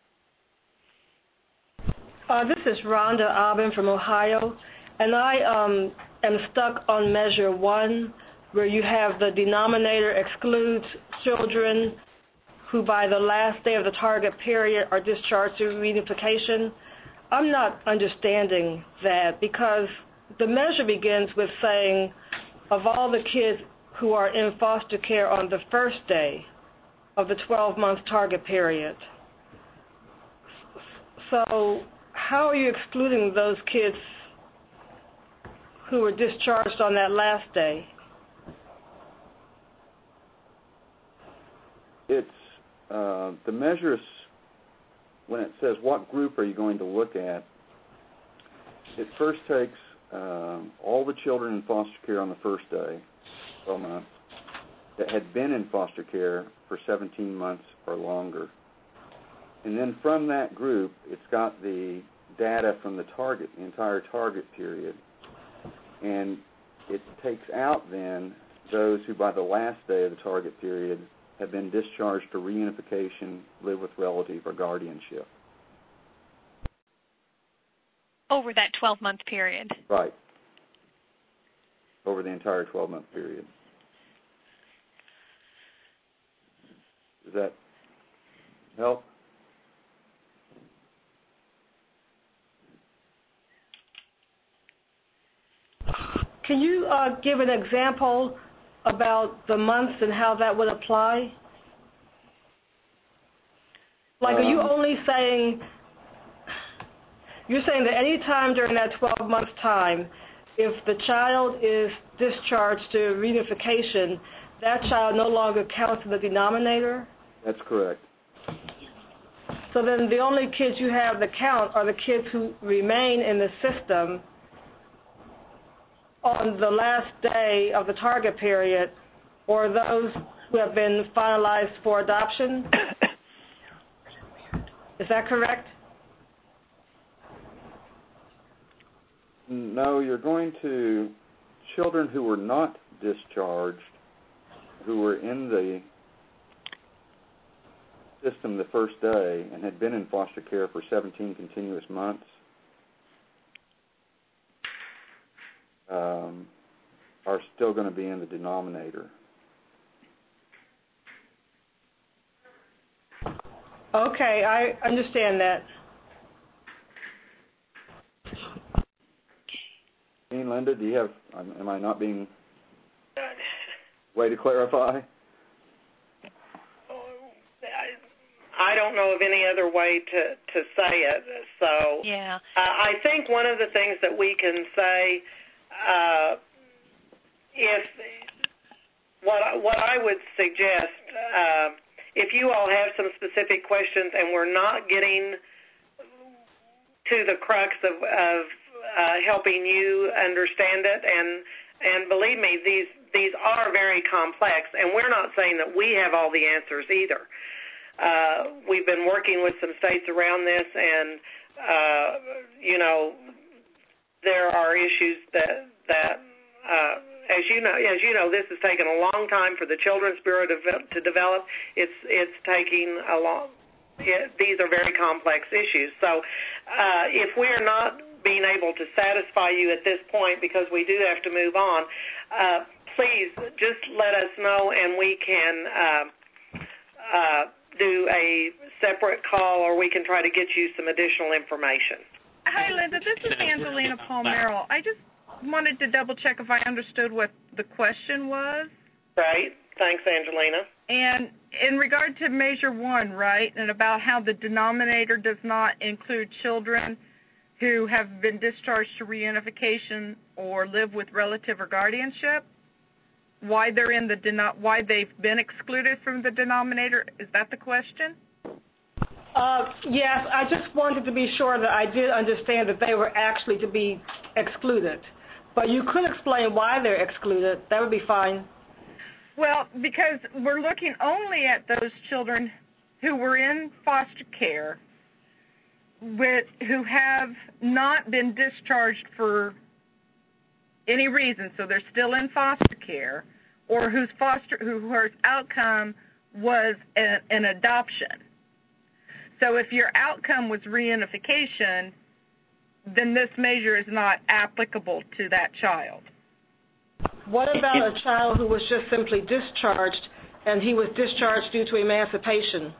This is Rhonda Aubin from Ohio, and I am stuck on Measure 1, where you have the denominator excludes children who by the last day of the target period are discharged to reunification. I'm not understanding that, because the measure begins with saying of all the kids who are in foster care on the first day of the 12-month target period. So how are you excluding those kids who were discharged on that last day? It's the measures, when it says what group are you going to look at, it first takes all the children in foster care on the first day, 12 months, that had been in foster care for 17 months or longer. And then from that group, it's got the data from the target, the entire target period. And it takes out then those who by the last day of the target period have been discharged to reunification, live with relative, or guardianship. Over that 12-month period. Right. Over the entire 12-month period. Does that help? Can you give an example about the months and how that would apply? Like, are you only saying, you're saying that any time during that 12-month time, if the child is discharged to reunification, that child no longer counts in the denominator? That's correct. So then the only kids you have that count are the kids who remain in the system on the last day of the target period, or those who have been finalized for adoption? Is that correct? No, you're going to children who were not discharged, who were in the system the first day and had been in foster care for 17 continuous months, are still going to be in the denominator. Okay, I understand that. Linda, do you have, am I not being, way to clarify? I don't know of any other way to say it. So yeah. I think one of the things that we can say, if what I would suggest, if you all have some specific questions and we're not getting to the crux of helping you understand it, and believe me, these are very complex, and we're not saying that we have all the answers either. We've been working with some states around this, and there are issues that as you know, this has taken a long time for the Children's Bureau to develop. It's taking a long. These are very complex issues. So if we are not being able to satisfy you at this point, because we do have to move on, please just let us know, and we can do a separate call, or we can try to get you some additional information. Hi, Linda. This is Angelina Palmero. I just wanted to double check if I understood what the question was. Right. Thanks, Angelina. And in regard to Measure 1, right, and about how the denominator does not include children who have been discharged to reunification or live with relative or guardianship, why they're in the why they've been excluded from the denominator, is that the question? Yes, I just wanted to be sure that I did understand that they were actually to be excluded. But you could explain why they're excluded. That would be fine. Well, because we're looking only at those children who were in foster care who have not been discharged for any reason, so they're still in foster care, or whose outcome was an adoption. So if your outcome was reunification, then this measure is not applicable to that child. What about a child who was just simply discharged, and he was discharged due to emancipation?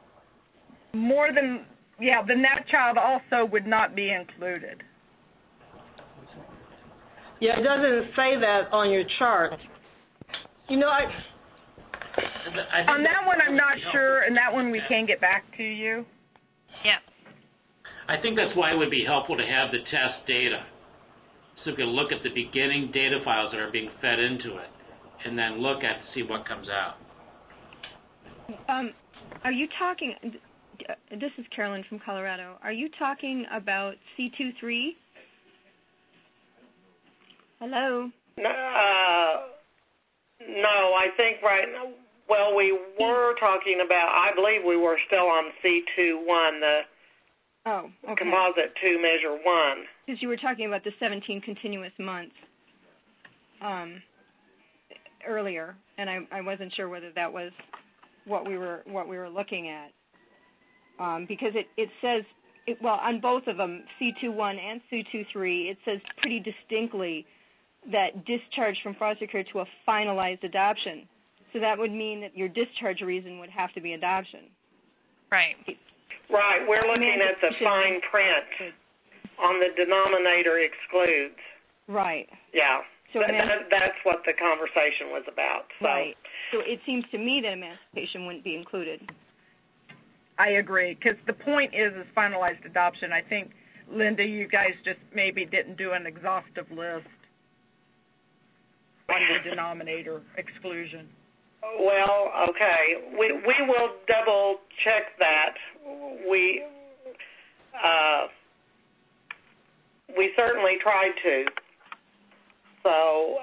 Then that child also would not be included. Yeah, it doesn't say that on your chart. On that one, I'm not sure, and that one we can get back to you. Yeah. I think that's why it would be helpful to have the test data, so we can look at the beginning data files that are being fed into it, and then look at see what comes out. Are you talking? This is Carolyn from Colorado. Are you talking about C23? Hello? No, I think right now, well, we were talking about, I believe we were still on C21, the Composite 2 Measure 1. Because you were talking about the 17 continuous months earlier, and I wasn't sure whether that was what we were looking at. Because it says, on both of them, C21 and C23, it says pretty distinctly that discharge from foster care to a finalized adoption. So that would mean that your discharge reason would have to be adoption. Right. Right. We're looking at the fine print on the denominator excludes. Right. Yeah. So that's what the conversation was about. So. Right. So it seems to me that emancipation wouldn't be included. I agree, because the point is finalized adoption. I think, Linda, you guys just maybe didn't do an exhaustive list on the denominator exclusion. Well, okay. We will double check that. We certainly tried to. So,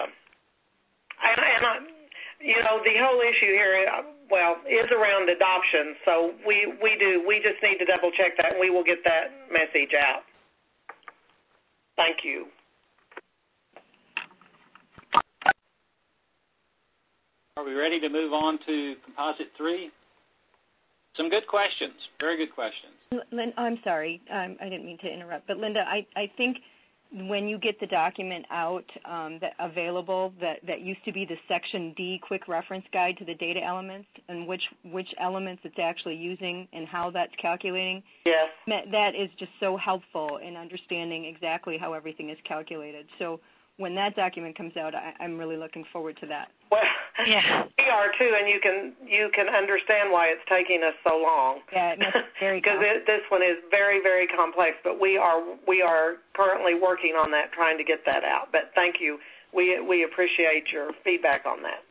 the whole issue here, is around adoption. So we just need to double check that, and we will get that message out. Thank you. Are we ready to move on to Composite 3? Some good questions, very good questions. I'm sorry, I didn't mean to interrupt, but Linda, I think when you get the document out that available, that used to be the Section D quick reference guide to the data elements and which elements it's actually using and how that's calculating. Yes. That is just so helpful in understanding exactly how everything is calculated. So when that document comes out, I'm really looking forward to that. Well, yeah, we are too, and you can understand why it's taking us so long. Yeah, it's very because this one is very, very complex. But we are currently working on that, trying to get that out. But thank you. We appreciate your feedback on that.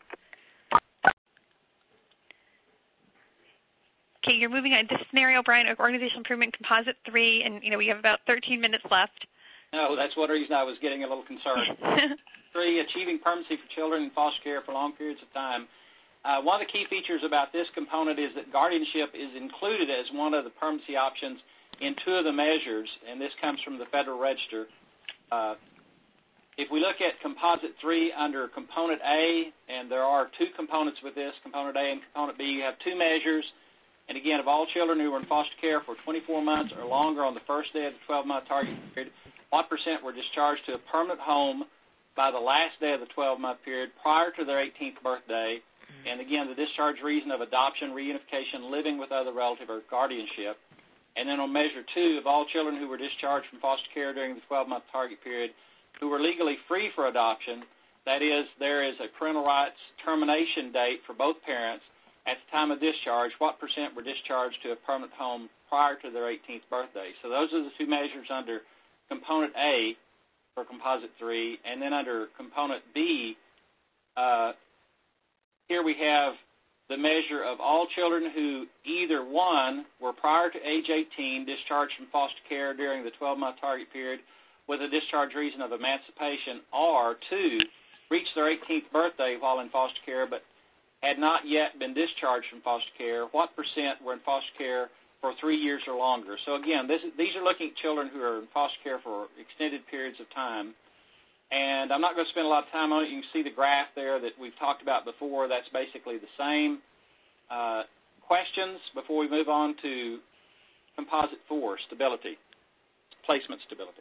Okay, you're moving on. This is Mary O'Brien of Organizational Improvement Composite 3, and we have about 13 minutes left. No, that's one reason I was getting a little concerned. 3, achieving permanency for children in foster care for long periods of time. One of the key features about this component is that guardianship is included as one of the permanency options in 2 of the measures, and this comes from the Federal Register. If we look at Composite 3 under Component A, and there are 2 components with this, Component A and Component B, you have 2 measures. And again, of all children who were in foster care for 24 months or longer on the first day of the 12-month target period, what % were discharged to a permanent home by the last day of the 12-month period prior to their 18th birthday? And again, the discharge reason of adoption, reunification, living with other relative, or guardianship. And then on Measure 2, of all children who were discharged from foster care during the 12-month target period who were legally free for adoption, that is, there is a parental rights termination date for both parents. At the time of discharge, what % were discharged to a permanent home prior to their 18th birthday? So those are the 2 measures under Component A for Composite 3. And then under Component B, here we have the measure of all children who either 1, were prior to age 18 discharged from foster care during the 12-month target period with a discharge reason of emancipation, or 2, reached their 18th birthday while in foster care but had not yet been discharged from foster care. What % were in foster care for 3 years or longer? So again, these are looking at children who are in foster care for extended periods of time. And I'm not going to spend a lot of time on it. You can see the graph there that we've talked about before. That's basically the same. Questions before we move on to Composite 4, stability, placement stability?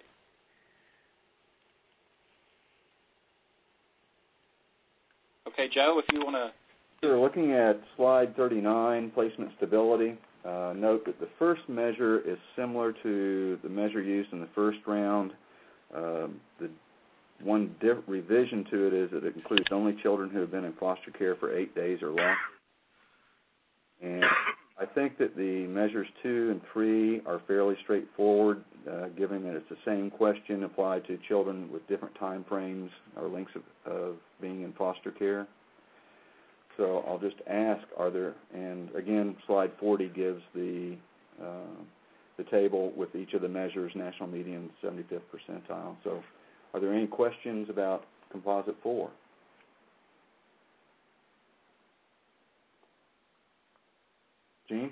Okay, Joe, if you want to. Sure. Looking at slide 39, placement stability, note that the first measure is similar to the measure used in the first round. The one revision to it is that it includes only children who have been in foster care for 8 days or less. And I think that the measures 2 and 3 are fairly straightforward, given that it's the same question applied to children with different time frames or lengths of being in foster care. So I'll just ask, are there, and again, slide 40 gives the table with each of the measures, national median, 75th percentile. So are there any questions about Composite 4? Gene?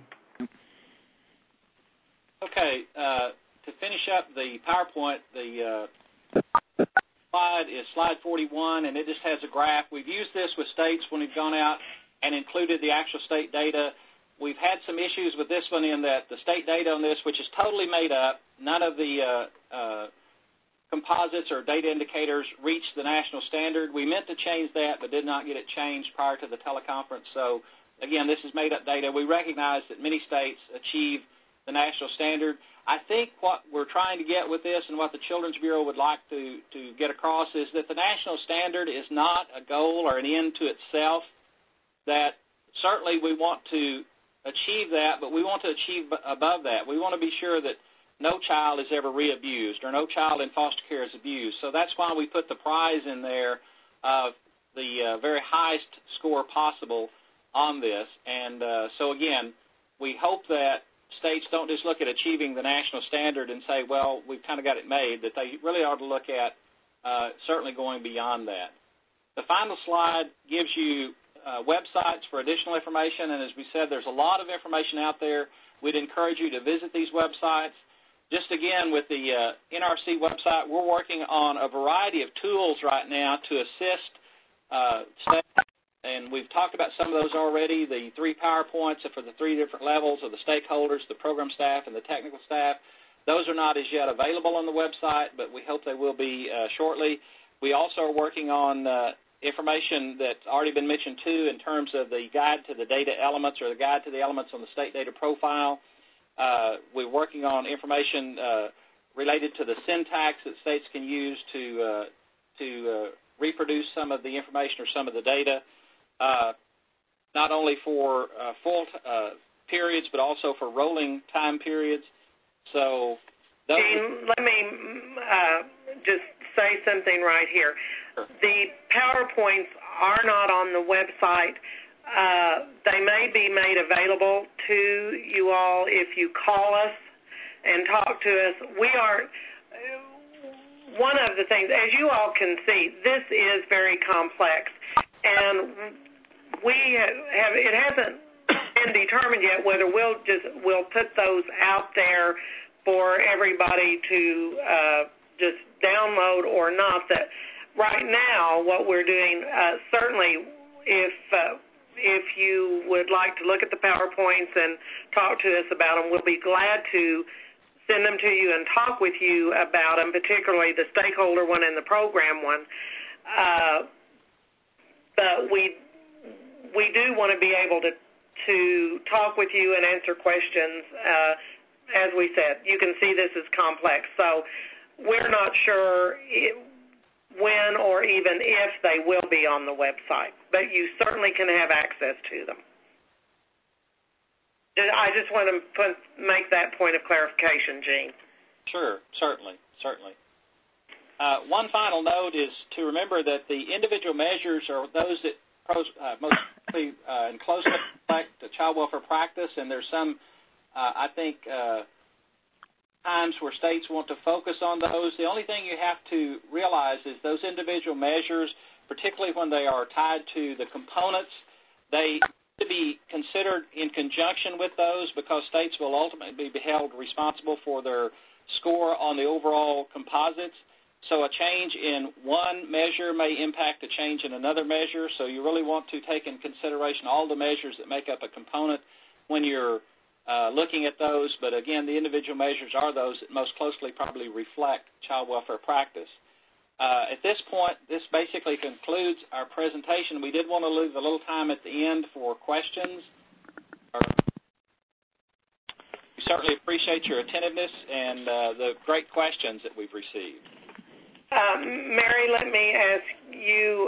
Okay, to finish up the PowerPoint, the slide is slide 41, and it just has a graph. We've used this with states when we've gone out and included the actual state data. We've had some issues with this one in that the state data on this, which is totally made up, none of the composites or data indicators reach the national standard. We meant to change that but did not get it changed prior to the teleconference. So, again, this is made-up data. We recognize that many states achieve the national standard. I think what we're trying to get with this and what the Children's Bureau would like to get across is that the national standard is not a goal or an end to itself, that certainly we want to achieve that, but we want to achieve above that. We want to be sure that no child is ever re-abused or no child in foster care is abused. So that's why we put the prize in there of the very highest score possible on this. And so, again, we hope that states don't just look at achieving the national standard and say, well, we've kind of got it made, that they really ought to look at certainly going beyond that. The final slide gives you websites for additional information, and as we said, there's a lot of information out there. We'd encourage you to visit these websites. Just again, with the NRC website, we're working on a variety of tools right now to assist staff. And we've talked about some of those already, the 3 PowerPoints for the 3 different levels of the stakeholders, the program staff, and the technical staff. Those are not as yet available on the website, but we hope they will be shortly. We also are working on information that's already been mentioned too in terms of the guide to the data elements or the guide to the elements on the state data profile. We're working on information related to the syntax that states can use to reproduce some of the information or some of the data, not only for full periods but also for rolling time periods. So, Gene, let me just say something right here. Sure. The PowerPoints are not on the website. They may be made available to you all if you call us and talk to us. We are, one of the things, as you all can see, this is very complex, and it hasn't been determined yet whether we'll put those out there for everybody to just download or not. That right now what we're doing, certainly if you would like to look at the PowerPoints and talk to us about them, we'll be glad to send them to you and talk with you about them, particularly the stakeholder one and the program one. But we do want to be able to talk with you and answer questions. As we said, you can see this is complex, so we're not sure when or even if they will be on the website, but you certainly can have access to them. I just want to make that point of clarification, Gene. Sure, certainly. One final note is to remember that the individual measures are those that mostly and closely reflect the child welfare practice, and there's some, I think, times where states want to focus on those. The only thing you have to realize is those individual measures, particularly when they are tied to the components, they to be considered in conjunction with those because states will ultimately be held responsible for their score on the overall composites. So a change in one measure may impact a change in another measure, so you really want to take in consideration all the measures that make up a component when you're looking at those. But again, the individual measures are those that most closely probably reflect child welfare practice. At this point, this basically concludes our presentation. We did want to leave a little time at the end for questions. We certainly appreciate your attentiveness and the great questions that we've received. Mary, let me ask you,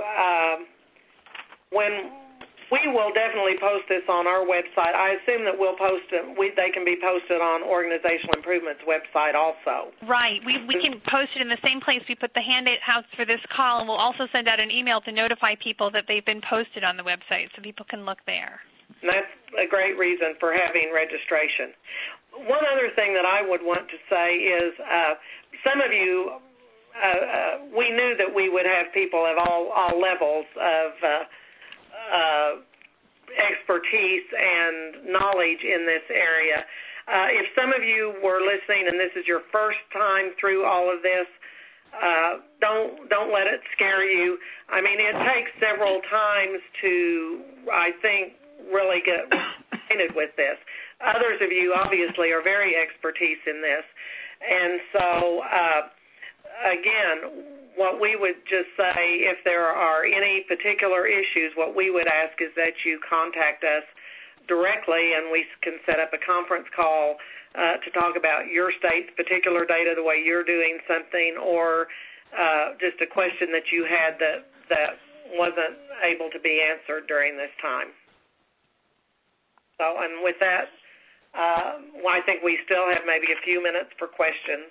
when we will definitely post this on our website. I assume that we'll post it. They can be posted on Organizational Improvement's website also. Right. We can post it in the same place we put the handouts for this call, and we'll also send out an email to notify people that they've been posted on the website so people can look there. And that's a great reason for having registration. One other thing that I would want to say is some of you, we knew that we would have people of all levels of expertise and knowledge in this area. If some of you were listening and this is your first time through all of this, don't let it scare you. I mean, it takes several times to, I think, really get acquainted with this. Others of you obviously are very expertise in this. And so, again, what we would just say, if there are any particular issues, what we would ask is that you contact us directly, and we can set up a conference call to talk about your state's particular data, the way you're doing something, or just a question that you had that wasn't able to be answered during this time. So, and with that, I think we still have maybe a few minutes for questions.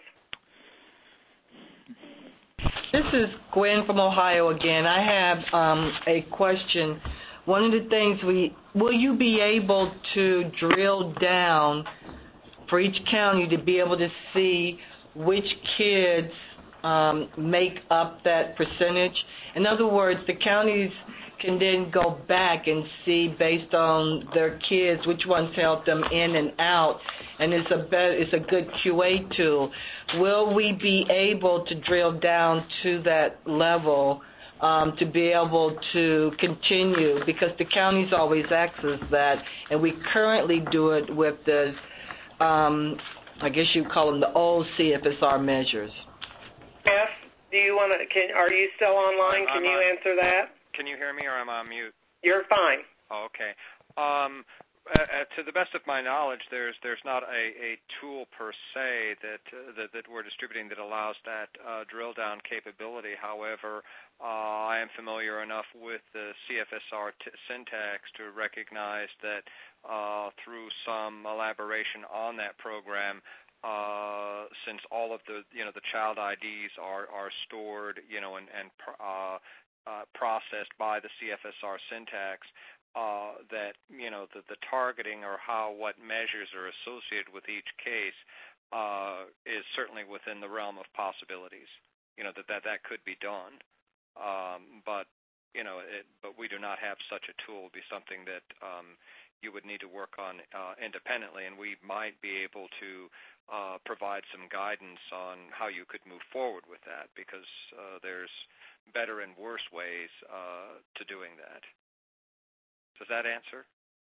This is Gwen from Ohio again. I have a question. One of the things will you be able to drill down for each county to be able to see which kids make up that percentage? In other words, the counties can then go back and see based on their kids which ones help them in and out, and it's a good QA tool. Will we be able to drill down to that level to be able to continue? Because the counties always ask us that, and we currently do it with the I guess you call them the old CFSR measures. Jeff, do you want to? Are you still online? Can you answer that? Can you hear me, or am I on mute? You're fine. Oh, okay. To the best of my knowledge, there's not a tool per se that we're distributing that allows that drill down capability. However, I am familiar enough with the CFSR syntax to recognize that through some elaboration on that program, since all of the child IDs are stored and processed by the CFSR syntax, that the targeting or what measures are associated with each case is certainly within the realm of possibilities. That could be done, but we do not have such a tool. It would be something that you would need to work on independently, and we might be able to provide some guidance on how you could move forward with that, because there's better and worse ways to doing that. Does that answer?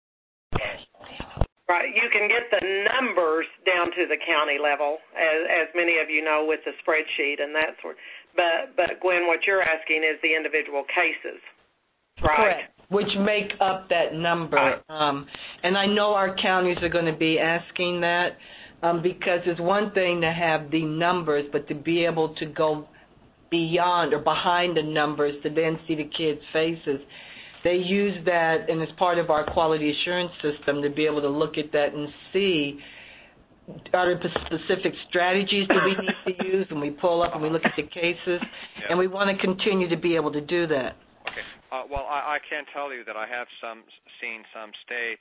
Right. You can get the numbers down to the county level, as many of you know, with the spreadsheet and that sort. But Gwen, what you're asking is the individual cases, right? Correct. Which make up that number. Right. And I know our counties are going to be asking that because it's one thing to have the numbers, but to be able to go beyond or behind the numbers to then see the kids' faces. They use that, and it's part of our quality assurance system, to be able to look at that and see, are there specific strategies that we need to use when we pull up and we look at the cases, and we want to continue to be able to do that. Okay. Well, I can tell you that I have seen some states,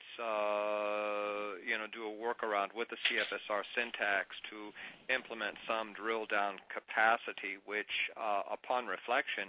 do a workaround with the CFSR syntax to implement some drill-down capacity, which, upon reflection,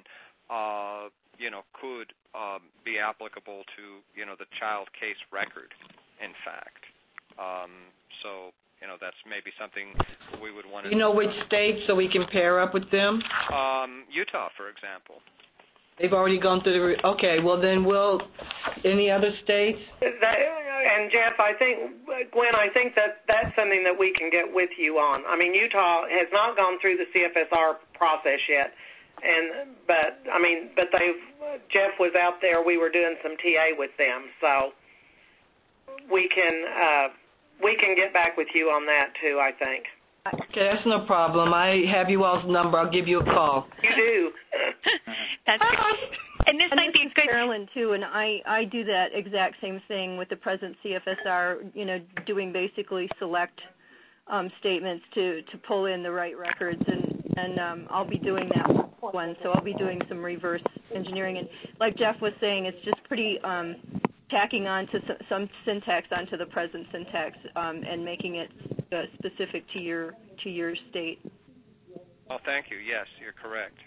could be applicable to, the child case record, in fact. So, that's maybe something we would want to... You know which states so we can pair up with them? Utah, for example. They've already gone through the... Okay, well then any other states? And Jeff, Gwen, I think that's something that we can get with you on. I mean, Utah has not gone through the CFSR process yet. But Jeff was out there. We were doing some TA with them, so we can get back with you on that too, I think. Okay, that's no problem. I have you all's number. I'll give you a call. You do. That's and this might be good. Carolyn too, and I do that exact same thing with the present CFSR. Doing basically select statements to pull in the right records, and I'll be doing that one. So I'll be doing some reverse engineering, and like Jeff was saying, it's just pretty tacking on to some syntax onto the present syntax and making it specific to your state. Oh, thank you. Yes, you're correct.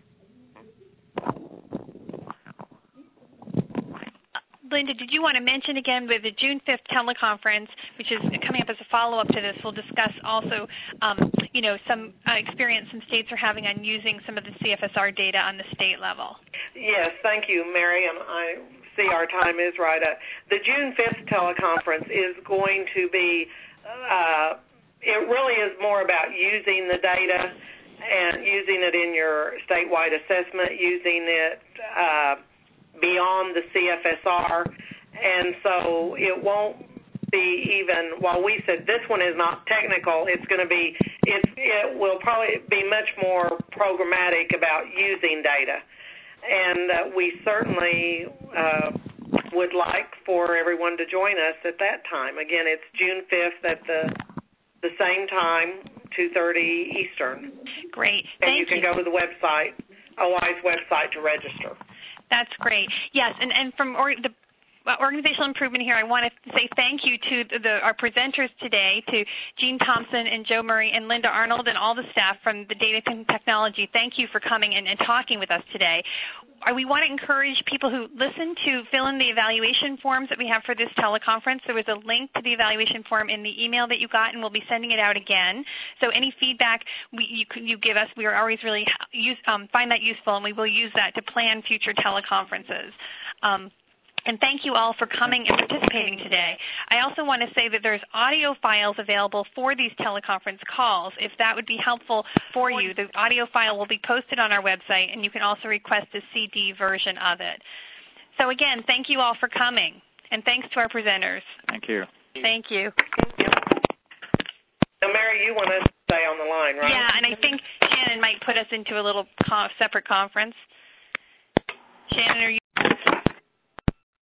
Linda, did you want to mention again with the June 5th teleconference, which is coming up as a follow-up to this, we'll discuss also, some experience some states are having on using some of the CFSR data on the state level. Yes, thank you, Mary. I see our time is right up. The June 5th teleconference is going to be, it really is more about using the data and using it in your statewide assessment, using it beyond the CFSR, and so it won't be even, while we said this one is not technical, it will probably be much more programmatic about using data. And we certainly would like for everyone to join us at that time. Again, it's June 5th at the same time, 2:30 Eastern. Great. And you can go to the website, OI's website, to register. That's great. Yes, and from the Organizational Improvement here, I want to say thank you to our presenters today, to Jean Thompson and Joe Murray and Linda Arnold and all the staff from the Data and Technology. Thank you for coming and talking with us today. We want to encourage people who listen to fill in the evaluation forms that we have for this teleconference. There was a link to the evaluation form in the email that you got, and we'll be sending it out again. So any feedback you give us, we are always really find that useful, and we will use that to plan future teleconferences. And thank you all for coming and participating today. I also want to say that there's audio files available for these teleconference calls. If that would be helpful for you, the audio file will be posted on our website, and you can also request a CD version of it. So again, thank you all for coming, and thanks to our presenters. Thank you. Thank you. Now, Mary, you want us to stay on the line, right? Yeah, and I think Shannon might put us into a little separate conference. Shannon, are you